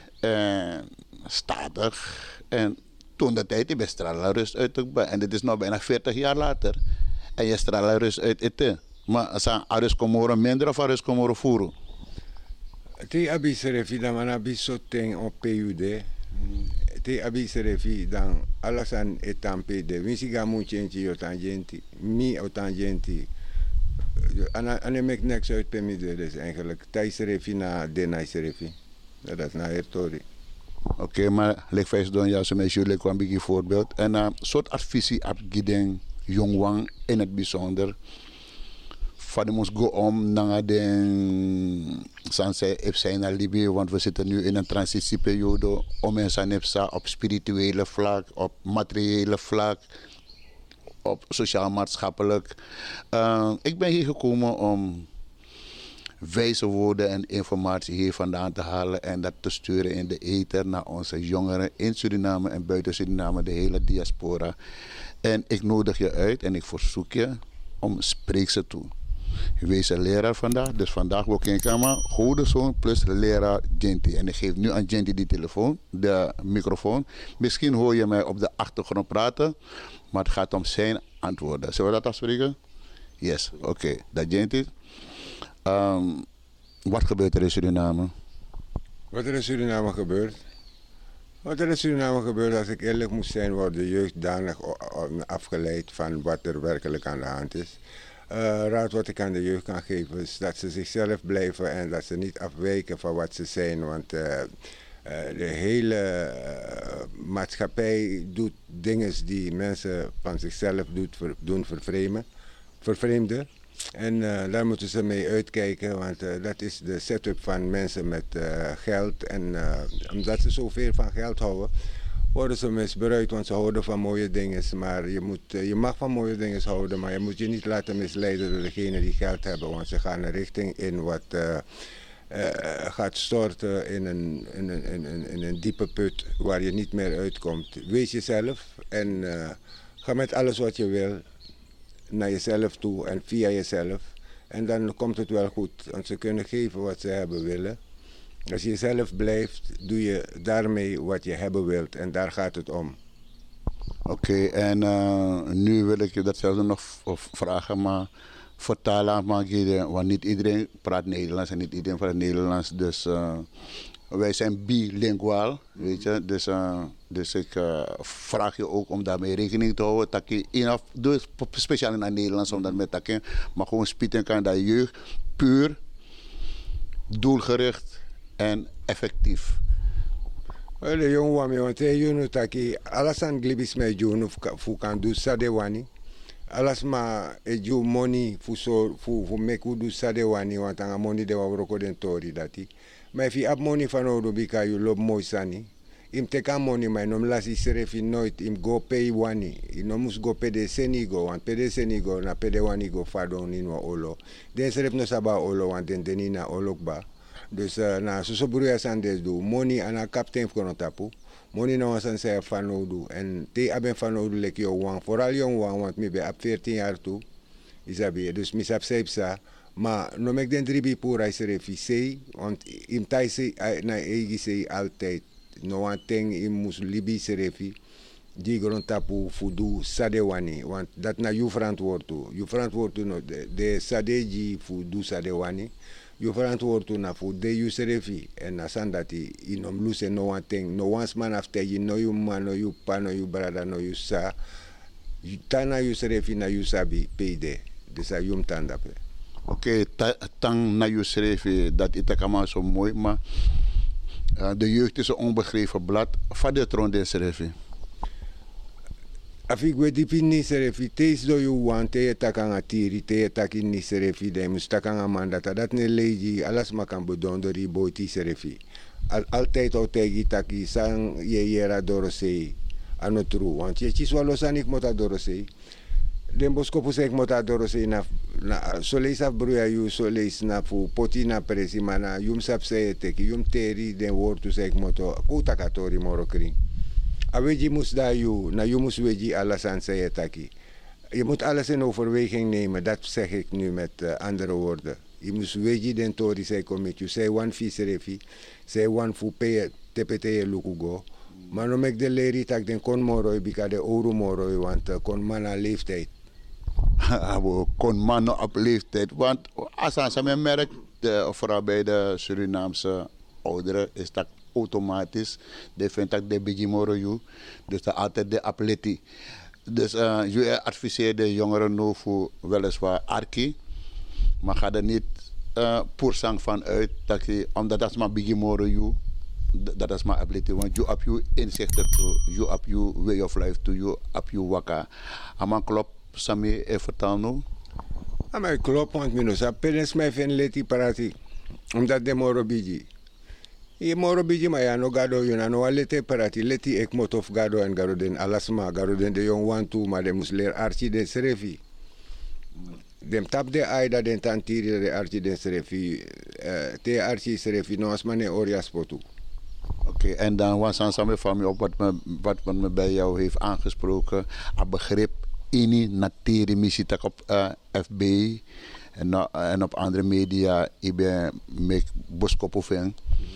Statig. En toen de tijd, je bent stralen rust uit. En dit is nu bijna 40 jaar later. En je stralen rust uit eten. Maar zijn Aris Komoro minder of Aris Komoro voeren? Die abiserefi dan man abisoteng op PUD. Die abiserefi dan alles aan etampede. Wisiga muchenchi otangenti. Mi otangenti. En mek niks uit PMD dus eigenlijk. Thijserefi na denaiserefi. Dat is naar Hertori. Oké, maar leg vijf doen ja, zo met jullie kwam een beetje voorbeeld. En een soort advisie heb je jongwang in het bijzonder. Van de moest go om naar de Sanse zijn naar Libië, want we zitten nu in een transitieperiode om in Sanepsa op spirituele vlak, op materiële vlak, op sociaal-maatschappelijk. Ik ben hier gekomen om wijze woorden en informatie hier vandaan te halen en dat te sturen in de ether naar onze jongeren in Suriname en buiten Suriname, de hele diaspora. En ik nodig je uit en ik verzoek je om spreek ze toe. Wees een leraar vandaag, dus vandaag wil ik in kamer, goede zoon plus leraar Ginty. En ik geef nu aan Ginty die telefoon, de microfoon. Misschien hoor je mij op de achtergrond praten, maar het gaat om zijn antwoorden. Zullen we dat afspreken? Yes, oké. Dat Ginty. Wat gebeurt er in Suriname? Wat er in Suriname gebeurt? Wat er in Suriname gebeurt, als ik eerlijk moet zijn, wordt de jeugd danig afgeleid van wat er werkelijk aan de hand is. Raad wat ik aan de jeugd kan geven is dat ze zichzelf blijven en dat ze niet afwijken van wat ze zijn. Want de hele maatschappij doet dingen die mensen van zichzelf doen vervreemden. En daar moeten ze mee uitkijken, want dat is de setup van mensen met geld. En omdat ze zoveel van geld houden, worden ze misbruikt, want ze houden van mooie dingen. Maar je mag van mooie dingen houden, maar je moet je niet laten misleiden door degenen die geld hebben. Want ze gaan een richting in wat gaat storten in een diepe put waar je niet meer uitkomt. Wees jezelf en ga met alles wat je wil naar jezelf toe en via jezelf. En dan komt het wel goed, want ze kunnen geven wat ze hebben willen. Als je zelf blijft, doe je daarmee wat je hebben wilt en daar gaat het om. Oké, en nu wil ik je datzelfde nog vragen, maar vertalen mag je, want niet iedereen praat Nederlands en niet iedereen praat Nederlands, dus wij zijn bilinguaal, weet je, dus ik vraag je ook om daarmee rekening te houden, dat je doe speciaal in het Nederlands, omdat met dat je maar gewoon spieten kan dat jeugd puur, doelgericht en effectief. De jongen want je know dat alles aan glibis met je voor kan doen sadewani. Alles maar je money voor make do sadewani want aan money de wa roko den tori dati. Maar if je hebt money van odo bika you loop mooi sani. Im teka money maar nom lasi serefi nooit im go pay wani. Nom mus go pede senigo want pede senigo na pede wani go fadon in wa olo. Den seref no saba olo want den denina olokba. Dus na so bruya sandes do money ana captain kono tapu. Money na wasan say fanodu en te aben fanodu lek yo wan vooral jong wan want mi be ab 14 jaar toe. Isabi dus mi sap sepsa. Maar no mek den dribi pura serefi sei want im tai sei na egi sei altijd. No one thing in mus libi serefi die grond tapu fudu sadewani want dat na you verantwoord tu no de sadeji fudu sadewani you verantwoord tu na fu de you serefi en na sandati inom lose no one thing no once man after you know you man no you pa no you brother no you sa tana you serefi na you sabi peide desa yum tanda pe. Oké, tang na you serefi dat itakama zo mooi maar de jeugd is een onbegrepen blad. Vader tron de serefi. Afik we dipi ni serefi. Tees do you want te takanga tiri te takin ni serefi de mustakanga mandata dat ne leji alas makan bedonderi boiti serefi. Altijd otegi taki sang ye yera dorosei anotru want je chiswalo sanik mota dorosei. Den boskopu sek mota dorosei na soleis af bruya yu soleis na fu poti na presi mana yum sap se teki yum teri den wortu sek moto kutakatori moro kring. Aweji mus da yu na yu mus weji alles aan se taki. Je moet alles in overweging nemen, dat zeg ik nu met andere woorden. Je moet weji den tori se komit yu se wan fi serefi se wan fu pe tepete lukugo. Maar no mek de leri tak den kon moroi bika de oru moroi want kon mana leeftijd. Kon mannen op leeftijd. Want als je merkt, vooral bij de Surinaamse ouderen, is dat automatisch. Die vindt dat de bijimoro, dus dat altijd de atleti. Dus je adviseert de jongeren nu voor weliswaar arki, maar ga er niet puursang van uit, dat je, omdat dat is maar bijimoro, dat is maar atleti. Want je hebt je inzichten, je hebt je way of life, je hebt je waka. Aman klopt. Sami vertel nu? Maar klopt, want ik zei, pedes mij van leti parati, omdat de morobiji. Je morobiji, maar ja, no gado, je no leti parati, leti ek motof gado en gado den alasma, gado den de jong wan toe, maar de moest leren archi den serefi. Dem tap de aida den tantiri de archi den serefi, te archi serefi, no asmane orias potu. Oké, en dan was aan samen van me op wat me bij jou heeft aangesproken, een begrip. Ini natiri missie tak op FB en op andere media ik ben met boskopoven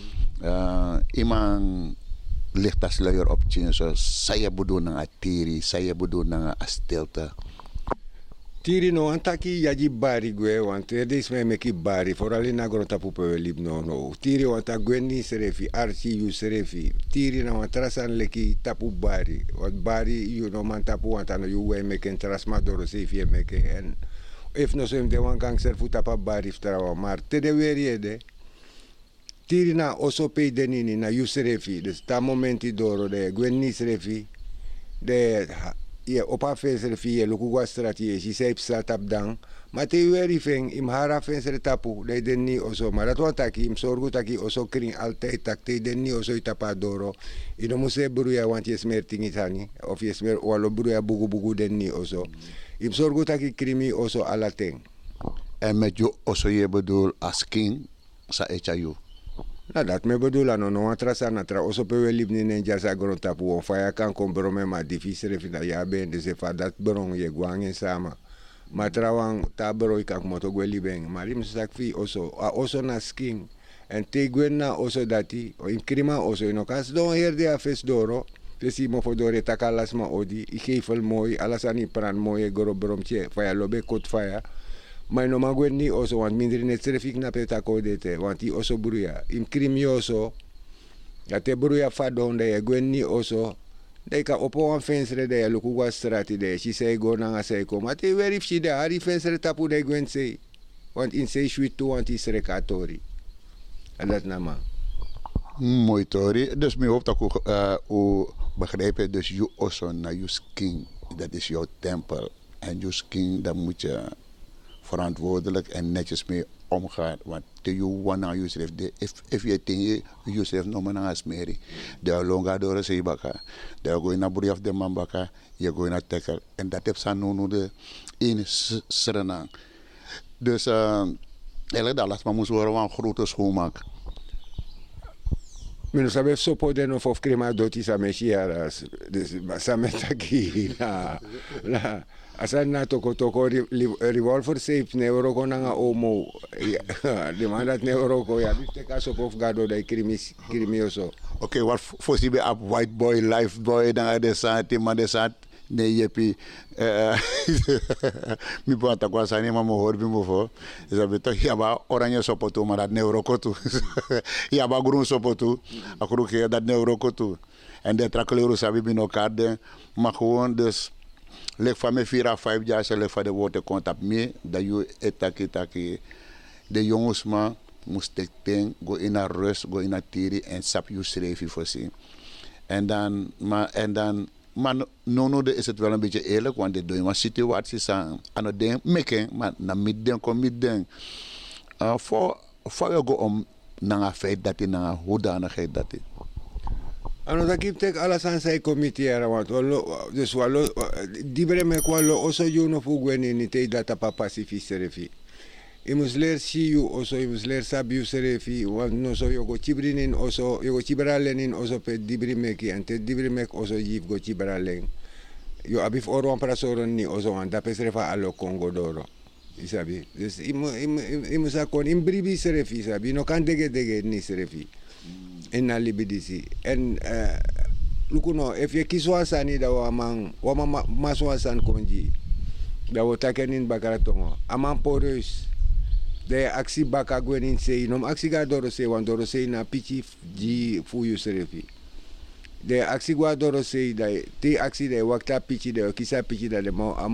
iemand ligt als luier op zo saya bedoel na tiri saya bedoel na stilte tiri no antaki yaji bari gue want is me meki bari vooral in agro tapu pe lib no tiri want gwenni serefi archi yu serefi tiri na watrasan leki tapu bari wat bari yu no man tapu want no yu we meken trasma doro sefi meke en if no sem de wan gang serfu tapa bari trawa maar te de weriede tiri na oso pe denini na yu serefi de sta momenti doro de gwenni serefi de ye opa fenser fi lukugwa strategie si sep tap dang mate weri feng im hara fenser tapu de denni oso marato taki im sorgu taki oso kring altijd takte denni oso itapa doro ino muse bruya want yes mer tingitani of yes mer walo bruya bugu denni oso im sorgu taki krimi oso alateng en met jo oso je bedoel as king sa echayu. Nou, dat me bedoel aan no atrasa na tra oso pe libni ne jasa gron tapu on faya kan kon brome ma difficile fina ya ben de se fa dat bron ye gwange sama ma trawang ta bro ikak moto gwe libeng marim sak fi oso a oso na skin en te gwen na oso dati o imkrima oso no kas don herde a fes doro fesi mo fodore takalas ma odi I gevel mooi alasani pran mooi goro bromche faya lobe kot faya. Maar no magwen ni oso want mindri net serefik na peta kodete want I oso bruya im krimioso ya te bruya fadon de gwen ni oso de ka opo wan fensre de luku wa strati de si sei go na sei ko mate verif si de ari fensre tapu de gwen sei want in sei sweet to want is rekatori en dat na ma mooi tori dus me hoop dat u begrijpen dus you oso na you skin dat is jouw tempel en you skin dat moet je verantwoordelijk en netjes mee omgaat. Want te je wana Yusuf, if je ting Yusuf no mana smeri, de longa door de baka, de go na buri of de man baka, je go na tekker en dat heb san no de in Suriname. Dus eigenlijk dat laat maar moest worden een grote schoonmaak. Men sabe sopo de no of crema doti sa mechiaras. Dus sa metaki la asan na toko revolver safe ne euro ko nga omo. De man dat ne euro ko ya biste ka sopo of gado dai crimioso. Oké, wat voorzien we op white boy, life boy dan de saat, maar de saat nee jepi mi buata kwa sani ma mo horbi mo fo zabe to yaba oranje sopoto maar dat neurokotu yaba groen sopoto akuru ke dat neurokotu en de traklero sabi bino kade maar gewoon dus leg van me 4 à 5 jaar ze leg van de woorden contact me dat je etaki de jongens maar moest ik denk go in a rust go in a tiri en sap you schreef voor zien en dan maar no is het wel een beetje eerlijk, want dit doen we situaties aan het ding maken, maar na midden kom midden. Voor je go om naar een feit dat je naar een hoedanigheid dat je. Ano dat ik tek alles aan zijn committee want dus wallo die brengen me kwallo also you no fugwen in te data pa pacifiste refi. Je moet leren zien je also je moet leren sabi je serefi want no so je go chibrinin also je go chibralenin also pe dibrimeki en te dibrimek also je go chibralen. Je abif oron prasoron ni also want dat pesrefa allo Congo doro. Isabi. Dus je moet zakon in bribi serefi sabi no kan dege ni serefi. En na libidisi en lukuno if je kiswa sani da wama maswa san konji da wotakenin bakaratongo aman porus de aksi baka gwenin sei nom aksi ga doro sei wan doro sei na pichi ji fuyu serefi de aksi gwa doro sei da te aksi de wakta pichi de kisa pichi da de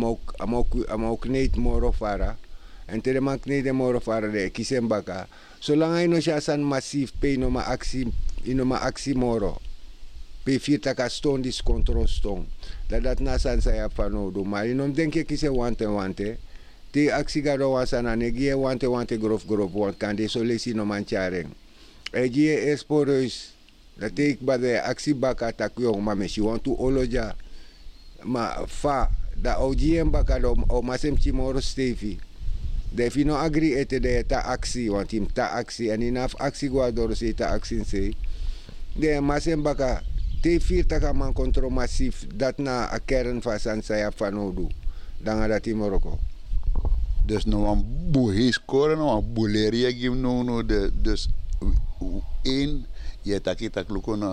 amok kneit moro fara en te de man kneit de moro fara de kisem baka zolang ay no siya san massief pe no ma aksi moro pe firta ka stone dis control stone dat na san saya panodo maar inom denke kise wante te aksi gado wasana negie wante grof want kan de solesi no manchareng egie esporus dat ik ba de aksi baka takyo ma meshi want to oloja ma fa da ogiem baka do o masem chimoro stefi de fino agri ete de ta aksi want im ta aksi en inaf aksi guadoro se ta aksi se de masem baka te firta ka man kontro massif dat na a kern van san saya fanodu dan dat in Marokko. Dus nou een boe scoren, nou een boeleria give no de dus één je tak lukona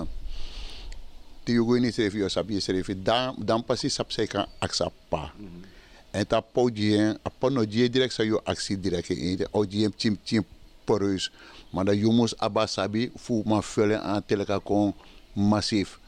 te yugo ni sefi o sabi sefi dan pasi sap se kan aksapa en ta podien apono die direct sa yo aksi direct in de odiem chim porus maar da yumus abasabi fu ma fele aan teleka kon massief.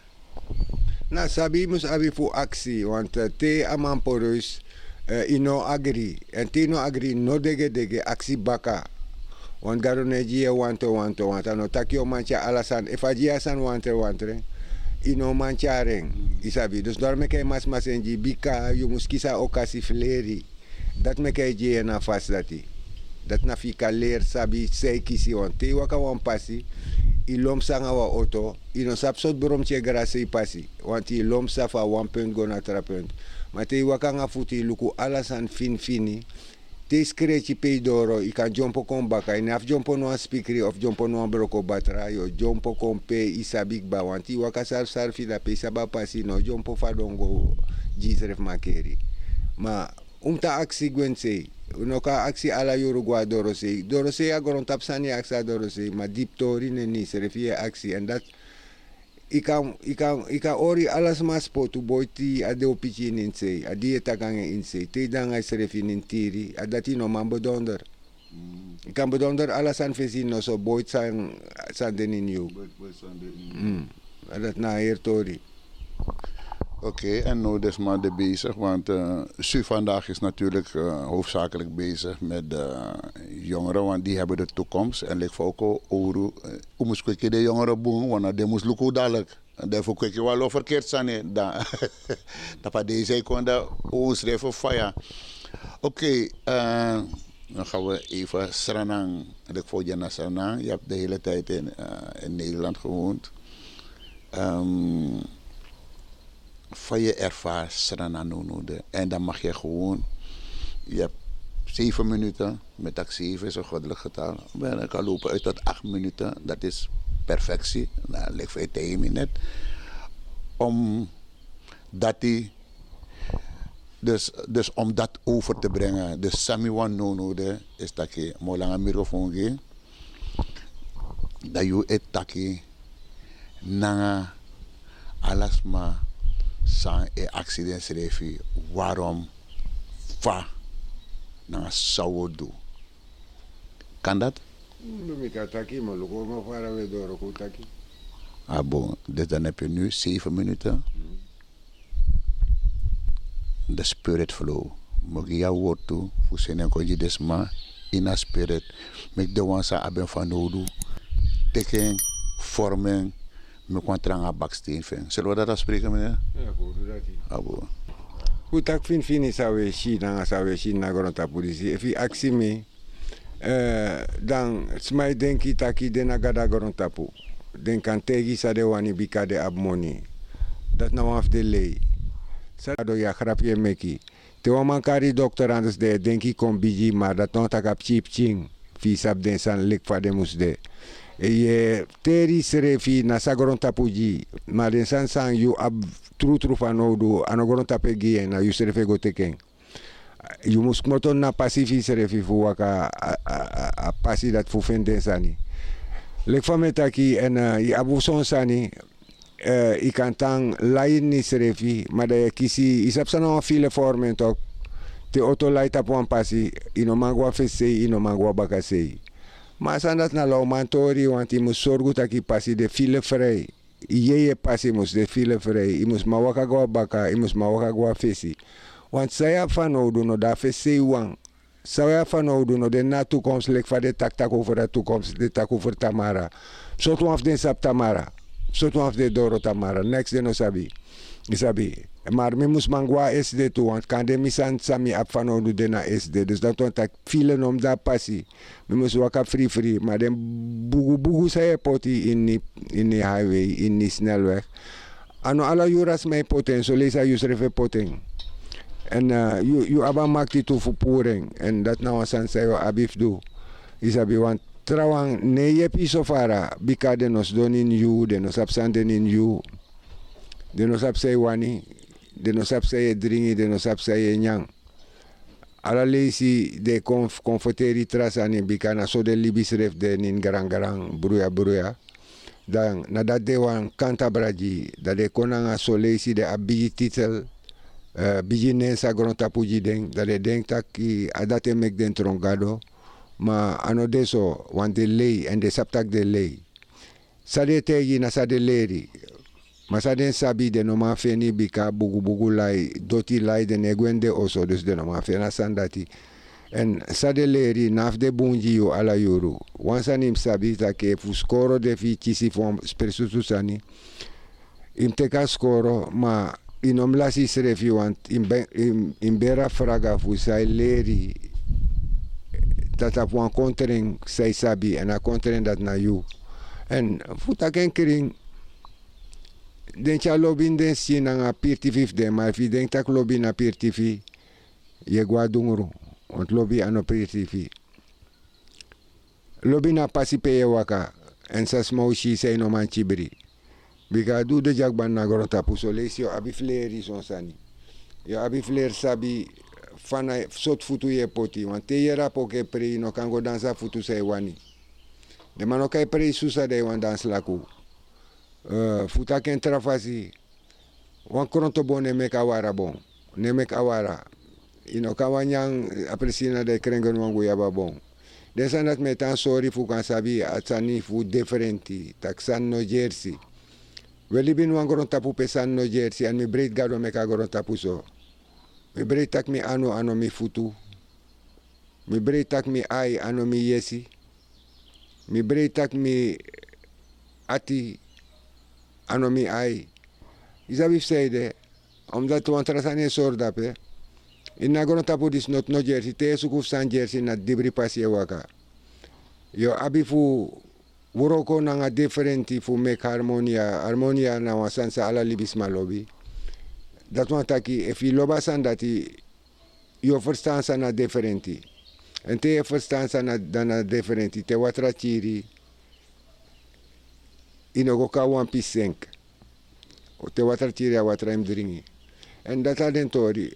Na sabi mus abi fu aksi want te aman porus ino agri en te no agri no dege aksi baka want garo neji wanto no takio mancha alasan efajia san wantre ino manchareng isabi dus dorme ke mas enji bika yu muskisa okasi fleri dat me ke je na fas dat na fika leer sabi sei kisi on te waka wan pasi ilom sanga wa auto ino sapsot brom che grase pasi want ilom safa 1 punt go na 3 punt maar te waka nga futi luku alasan fini te skrechi pe doro i kan jompo kon baka in af jompo no speaker of jompo no broko batra yo jompo kon pe isabik ba want waka sar fi da pe saba pasi no jompo fadongo jisref makeri ma umta aksi gwense no ka aksi ala Uruguay doro se agoron tapsani aksa doro se ma deep tori ni serefie aksi and that ika ori alas mas po tu boiti ade opichi ninse adi tagange inse te danga serefi nintiri adati no mambo donder ikan bedonder alasan fesino so boit san denin you adat na hier tori. Oké, en nou dus maar de bezig, want SU vandaag is natuurlijk hoofdzakelijk bezig met jongeren, want die hebben de toekomst. En ik voor ook oru, hoe moet ik de jongeren boen, want die moest lukken dadelijk. En daarvoor kijk je wel verkeerd zijn, dat deze kon dat ons schrijven fire. Oké, dan gaan we even Sranang. Ik volg je naar Sranang. Je hebt de hele tijd in Nederland gewoond. Van je ervaart Sranang. En dan mag je gewoon... Je hebt 7 minuten. Met taxi 7 is een goddelijk getal. Dan kan lopen uit tot 8 minuten. Dat is perfectie. Dan ligt voor je tijd net. Om dat over te brengen. Dus Sami wan no is dat je molanga microfoon dat je het taki nanga alasma sang accident schreef waarom fa nanga sawo do. Kan dat? Taki maar loop maar varen we door taki. Ah bon, dus dan heb je nu 7 minuten. De spirit flow. Mogia woord toe, voor zijn en koji desma, in a spirit. Met de wansa aben van nodu. Teken, vormen, me kwantranga baksteen vind. Zullen we dat afspreken, meneer? Ja, goed, doe dat hier. Abo. Goed, ik vind niet zo we na grond op politie. If je actie me, dan smai denki taki de na gada grond tapu. Den kan tegi sa de wani bika de abmoni. Dat nou af de lei. Sado ya grapje meki. Te waman kari dokter anders de denki kon biji maar dat non takap chip ching. Fi sab den san lik fa de musde. E teri serefi na sa grond tapu ji. Maar den san san you ab tru fanodu anogoron tapegi na you serefe go teken. You mus moton na pasifi serefi fu waka a pasi dat fu fenden sani. Lek fa metaki en i abu son sani i kan tang lain ni serefi maar de kisi isap sana file formen tok te auto light up wan pasi ino mangwa fesei ino mangwa bakasei. Maar sandat na lo mantori want i mus sorgu taki pasi de file vrij. Iye pasi mus de file vrij. I mus mawaka gwa baka, i mus mawaka gwa fesi. Want saya fanodu no da fesei wang. Saya fanodu no de na toekomst lek va de tak over de toekomst, de tak over Tamara. Sotu af den sap Tamara. Sotu af de Doro Tamara. Next de no sabi. Isabi. Maar me mus mangwa SD toe, want kan de misan sami ap fanodu de na SD. Dus dat want tak file nom da pasi. Me mus waka free, maar den bugu saya poti in die highway, in die snelweg. Ano ala juras mij poten, so lees a jusrefe poten. En you aba makti tu verpoering. En dat nou san sayo abif do. Isabi want trawang ne ye piso fara bika de nos don in you, de nos absan den in you. De nos absay wani, de nos absay dringi, de nos absay nyang. Ala leisi de konfoteri trasani bika na so de libis ref de nin garang bruya. Dan na dat de wan kanta braji, da de konanga so leisi de abiji titel. Bijine sa gronta puji den, da de den taki adate mek den trongado, ma ano deso wan de lei en de saptak de lei. Sa de tegi na sa de leri, ma sa den sabi de no ma feni bika bugu lai, doti lai de negwende oso, dus de no ma fena sandati. En sa de leri naf de bunji yo ala yoru. Wansa nim sabi ta ke fu skoro de fi chisi fom spersutu sani, im teka skoro, ma inom lasi srefi want in bera fraga fu sai leri tata fu an kontering sai sabi en a kontering dat na you en fu taken kring den cha lobin den si na pirtifif de maar fi den tak lobin na pirtifi ye gwa dunguru ont lobi ano pirtifi lobin na pasipe ye waka en sa smaushi sai no man chibri bika du de jagban na gorota puso leisi yo abi fleri son sani. Yo abi fler sabi fana sot futu ye poti. Want te yera poke pre no kango dansa futu se wani. De mano kai pre susa de wan dans laku. Futa ken trafasi. Wan kronto bon ne mek awara bon. Ne mek awara. Ino kawanyang apresina de krengen wangu yaba bon. Desan dat metan sorry fu kan sabi atsani fu differenti. Taksan no jersey. Weli bin wan goron tapu pesan no jersey en mi breed gado me ka goron tapu so. Mi breed tak mi ano mi futu. Mi breed tak mi ai ano mi yesi. Mi breed tak mi ati ano mi ai. Isabi zeide, omdat we een trasane soort hebben, In Nagorno-Tapu is not no jersey. Te sukuf san jersey na dibri pasi waka. Yo abi fu woroko nanga differenti fu make harmonia. Harmonia na wasansa ala libis malobi. Dat want taki if je loba san dati yo verstaan san na differenti. En te verstaan san na differenti. Te watra chiri. Inogoka wan pisenk. O te watra chiri a watra im dringi. En dat hadden tori.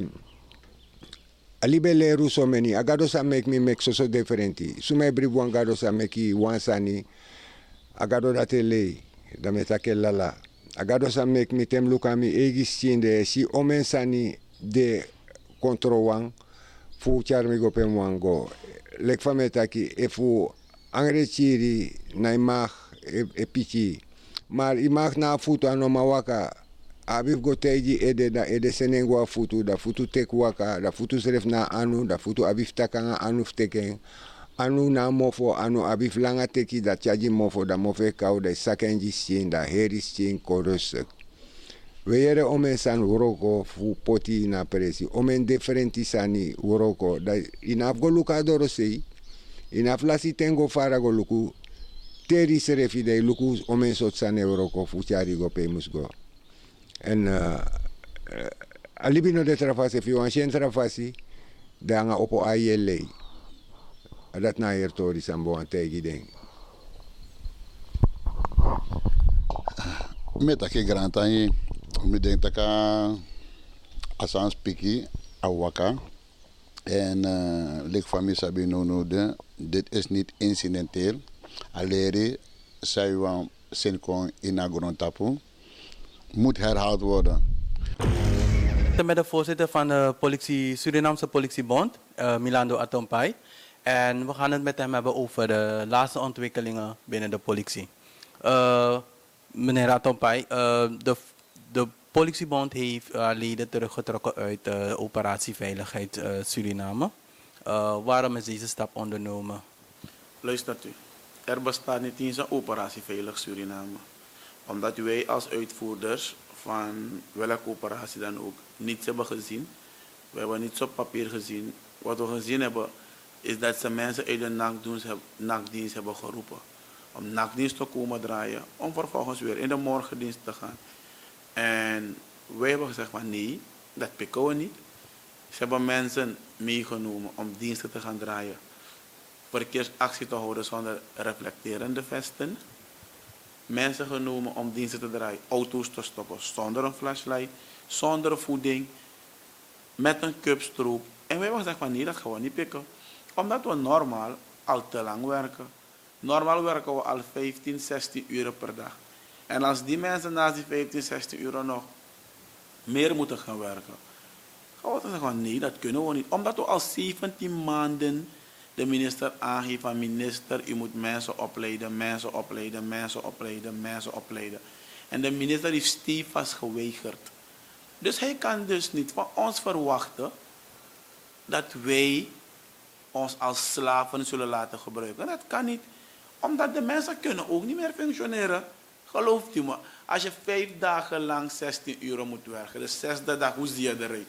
Alibele ruso meni. Agado sa make me make so differenti. Sumai bribu agado sa make wan sani. Agado date lei. Da metake lala. Agado sa make me tem lukami egis chinde. Si omen sani de kontrowang. Fu charmi go pemwango. Lek fametaki e fu angre chiri na imag e pichi. Maar imag na futu anoma waka. Abif go teji ede senengwa futu. Da futu tek waka. Da futu seref na anu. Da futu abif takanga anu fteken. Anu na mofo. Anu abif langa teki da chaji mofo. Da mofe kau da sakenji sien. Da heri sien korusek. Weyere omen san uroko fu poti na presi. Omen differenti sani uroko. Da inaf go luka doro sei. Inaf lasi tengo fara go luku. Teri serefi de luku omen sot sane uroko fu chari go pemus go. En alibino de trafasi fi wan shen trafasi. Da nga opo ayele. Dat na hier tori sambo an tegi ding. Meta ke grantan mi denk dat asan spiki awaka en lik van sabi no dit is niet incidenteel alleen zij wan sinkon in Nagorno-Tapu moet herhaald worden. Met de voorzitter van de Surinaamse politiebond, Milando Atompai. En we gaan het met hem hebben over de laatste ontwikkelingen binnen de politie. Meneer Atompai, de politiebond heeft leden teruggetrokken uit de operatie Veiligheid Suriname. Waarom is deze stap ondernomen? Luistert u, er bestaat niet eens een operatie Veilig Suriname. Omdat wij als uitvoerders van welke operatie dan ook niets hebben gezien. We hebben niets op papier gezien. Wat we gezien hebben is dat ze mensen uit de nachtdienst hebben geroepen. Om nachtdienst te komen draaien, om vervolgens weer in de morgendienst te gaan. En wij hebben gezegd van nee, dat pikken we niet. Ze hebben mensen meegenomen om diensten te gaan draaien. Verkeersactie te houden zonder reflecterende vesten. Mensen genomen om diensten te draaien, auto's te stoppen zonder een flashlight, zonder voeding, met een cup stroop. En wij hebben gezegd van nee, dat gaan we niet pikken. Omdat we normaal al te lang werken. Normaal werken we al 15, 16 uur per dag. En als die mensen naast die 15, 16 uur nog meer moeten gaan werken, gaan we zeggen van nee, dat kunnen we niet. Omdat we al 17 maanden de minister aangeeft van minister, u moet mensen opleiden, mensen opleiden, mensen opleiden, mensen opleiden. En de minister heeft stevast geweigerd. Dus hij kan dus niet van ons verwachten dat wij ons als slaven zullen laten gebruiken. Dat kan niet. Omdat de mensen kunnen ook niet meer functioneren. Gelooft u me, als je 5 dagen lang 16 uur moet werken, de 6e dag, hoe zie je eruit?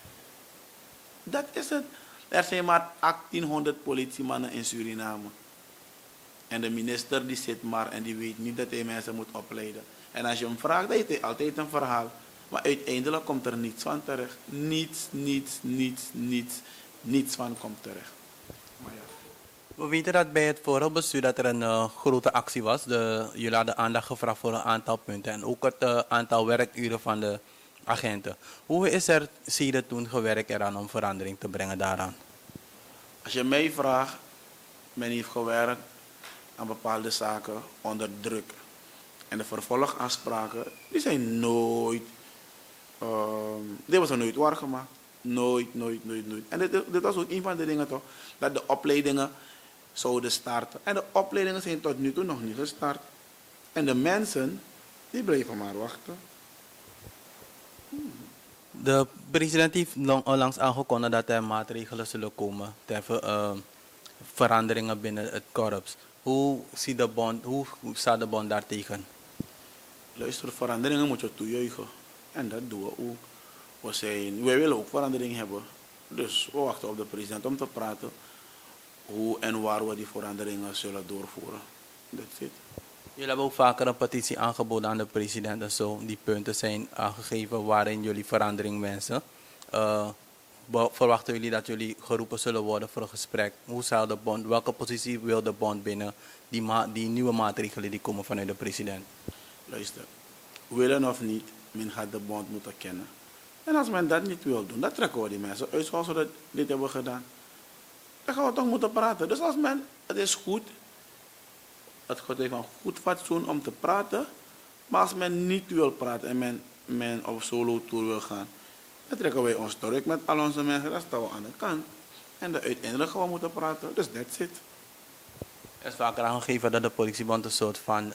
Dat is het. Er zijn maar 1800 politiemannen in Suriname. En de minister die zit maar en die weet niet dat hij mensen moet opleiden. En als je hem vraagt, dan heeft hij altijd een verhaal. Maar uiteindelijk komt er niets van terecht. Niets van komt terecht. We weten dat bij het vorige bestuur dat er een grote actie was. Jullie hadden aandacht gevraagd voor een aantal punten. En ook het aantal werkuren van de agenten. Hoe is er sinds toen gewerkt eraan om verandering te brengen daaraan? Als je mij vraagt, men heeft gewerkt aan bepaalde zaken onder druk. En de vervolgafspraken, die zijn nooit, die was er nooit waar gemaakt. Nooit. En dit was ook een van de dingen toch, dat de opleidingen zouden starten. En de opleidingen zijn tot nu toe nog niet gestart. En de mensen, die blijven maar wachten. De president heeft onlangs aangekondigd dat er maatregelen zullen komen ter veranderingen binnen het korps. Hoe staat de bond daartegen? Luister, veranderingen moet je toejuichen. En dat doen we ook. Wij willen ook verandering hebben. Dus we wachten op de president om te praten hoe en waar we die veranderingen zullen doorvoeren. That's it. Jullie hebben ook vaker een petitie aangeboden aan de president en zo. Die punten zijn aangegeven waarin jullie verandering wensen. Verwachten jullie dat jullie geroepen zullen worden voor een gesprek? Hoe zal de bond, welke positie wil de bond binnen die nieuwe maatregelen die komen vanuit de president? Luister, willen of niet, men gaat de bond moeten kennen. En als men dat niet wil doen, dan trekken we die mensen uit zoals we dit hebben gedaan. Dan gaan we toch moeten praten. Dus als men, het is goed, het heeft een goed fatsoen om te praten, maar als men niet wil praten en men op solo tour wil gaan, dan trekken wij ons terug met al onze mensen, dan staan we aan de kant. En uiteindelijk gaan we moeten praten, dus that's it. Er is vaker aangegeven dat de politiebond een soort van,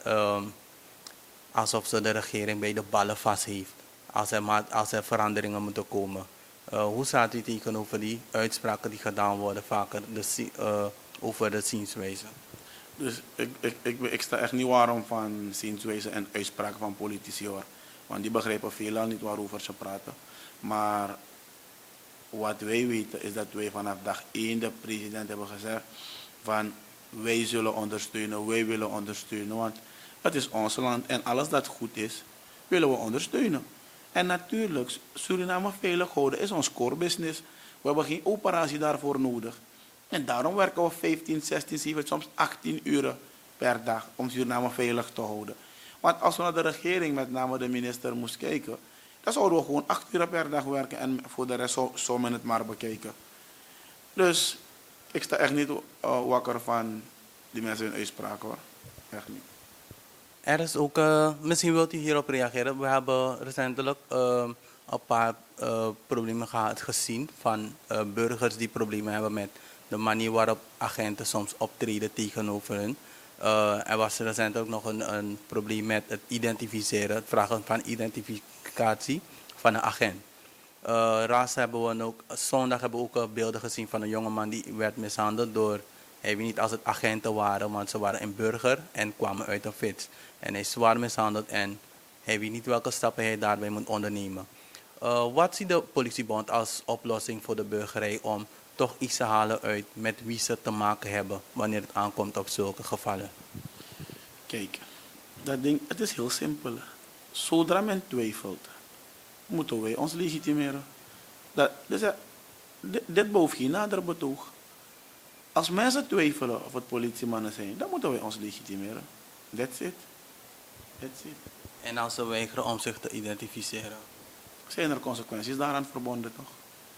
alsof ze de regering bij de ballen vast heeft, als er veranderingen moeten komen. Hoe staat u tegenover die uitspraken die gedaan worden vaker over de zienswijze? Dus ik sta echt niet warm van zienswijze en uitspraken van politici hoor. Want die begrijpen veelal niet waarover ze praten. Maar wat wij weten is dat wij vanaf dag 1 de president hebben gezegd van wij zullen ondersteunen, wij willen ondersteunen. Want het is ons land en alles dat goed is, willen we ondersteunen. En natuurlijk, Suriname veilig houden is ons core business. We hebben geen operatie daarvoor nodig. En daarom werken we 15, 16, 17, soms 18 uren per dag om Suriname veilig te houden. Want als we naar de regering, met name de minister, moest kijken, dan zouden we gewoon 8 uur per dag werken en voor de rest zou men het maar bekijken. Dus ik sta echt niet wakker van die mensen hun uitspraken hoor. Echt niet. Er is ook, misschien wilt u hierop reageren. We hebben recentelijk een paar problemen gezien van burgers die problemen hebben met de manier waarop agenten soms optreden tegenover hun. Er was recent ook nog een probleem met het identificeren, het vragen van identificatie van een agent. Ras hebben we ook, zondag hebben we ook beelden gezien van een jongeman die werd mishandeld door, hij weet niet als het agenten waren, want ze waren een burger en kwamen uit een fiets. En hij is zwaar mishandeld en hij weet niet welke stappen hij daarbij moet ondernemen. Wat ziet de politiebond als oplossing voor de burgerij om toch iets te halen uit met wie ze te maken hebben wanneer het aankomt op zulke gevallen? Kijk, dat ding, het is heel simpel. Zodra men twijfelt, moeten wij ons legitimeren. Dit behoeft geen nader betoog. Als mensen twijfelen of het politiemannen zijn, dan moeten wij ons legitimeren. That's it. That's it. En als ze weigeren om zich te identificeren? Zijn er consequenties daaraan verbonden, toch?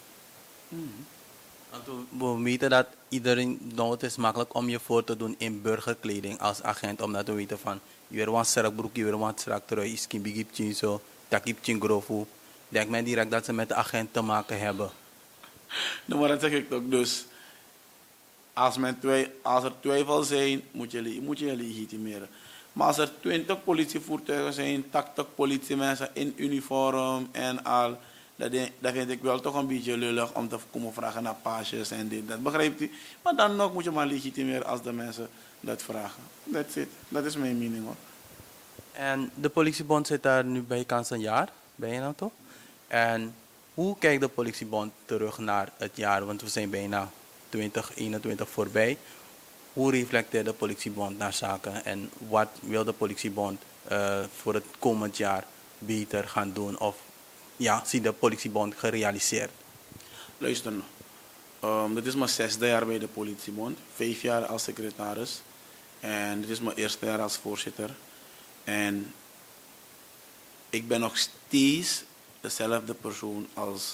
Want we weten dat iedereen, het is makkelijk om je voor te doen in burgerkleding als agent, omdat we weten van, je weer een strak broek, je weer een strak trui, is geen bigip zo, takip chin grofu. Denkt men direct dat ze met de agent te maken hebben. Nou, maar dat zeg ik ook dus. Als er twijfel zijn, moet je legitimeren. Maar als er 20 politievoertuigen zijn, 80 politiemensen in uniform en al, dat vind ik wel toch een beetje lullig om te komen vragen naar pages en dit. Dat begrijpt u? Maar dan nog moet je maar legitimeren als de mensen dat vragen. That's it. Dat is mijn mening hoor. En de politiebond zit daar nu bij kans een jaar, ben je nou toch? En hoe kijkt de politiebond terug naar het jaar? Want we zijn bijna 2021 voorbij. Hoe reflecteert de politiebond naar zaken en wat wil de politiebond voor het komend jaar beter gaan doen? Of ja, ziet de politiebond gerealiseerd? Luister nou, dit is mijn 6e jaar bij de politiebond, 5 jaar als secretaris en dit is mijn eerste jaar als voorzitter. En ik ben nog steeds dezelfde persoon als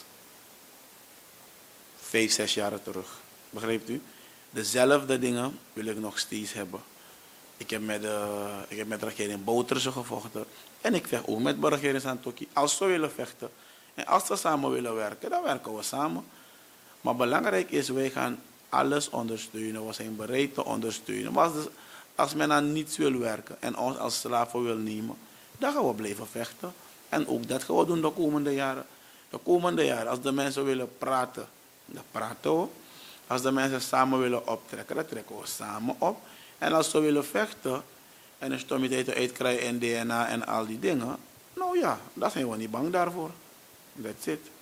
5, 6 jaar terug. Begrijpt u? Dezelfde dingen wil ik nog steeds hebben. Ik heb met de regering Bouterse gevochten. En ik vecht ook met de regering Santoki. Als ze willen vechten en als ze samen willen werken, dan werken we samen. Maar belangrijk is, wij gaan alles ondersteunen. We zijn bereid te ondersteunen. Maar als men aan niets wil werken en ons als slaven wil nemen, dan gaan we blijven vechten. En ook dat gaan we doen de komende jaren. De komende jaren, als de mensen willen praten, dan praten we. Als de mensen samen willen optrekken, dan trekken we samen op. En als ze willen vechten en een stomiteit uitkrijgen en DNA en al die dingen, nou ja, daar zijn we niet bang daarvoor. That's it.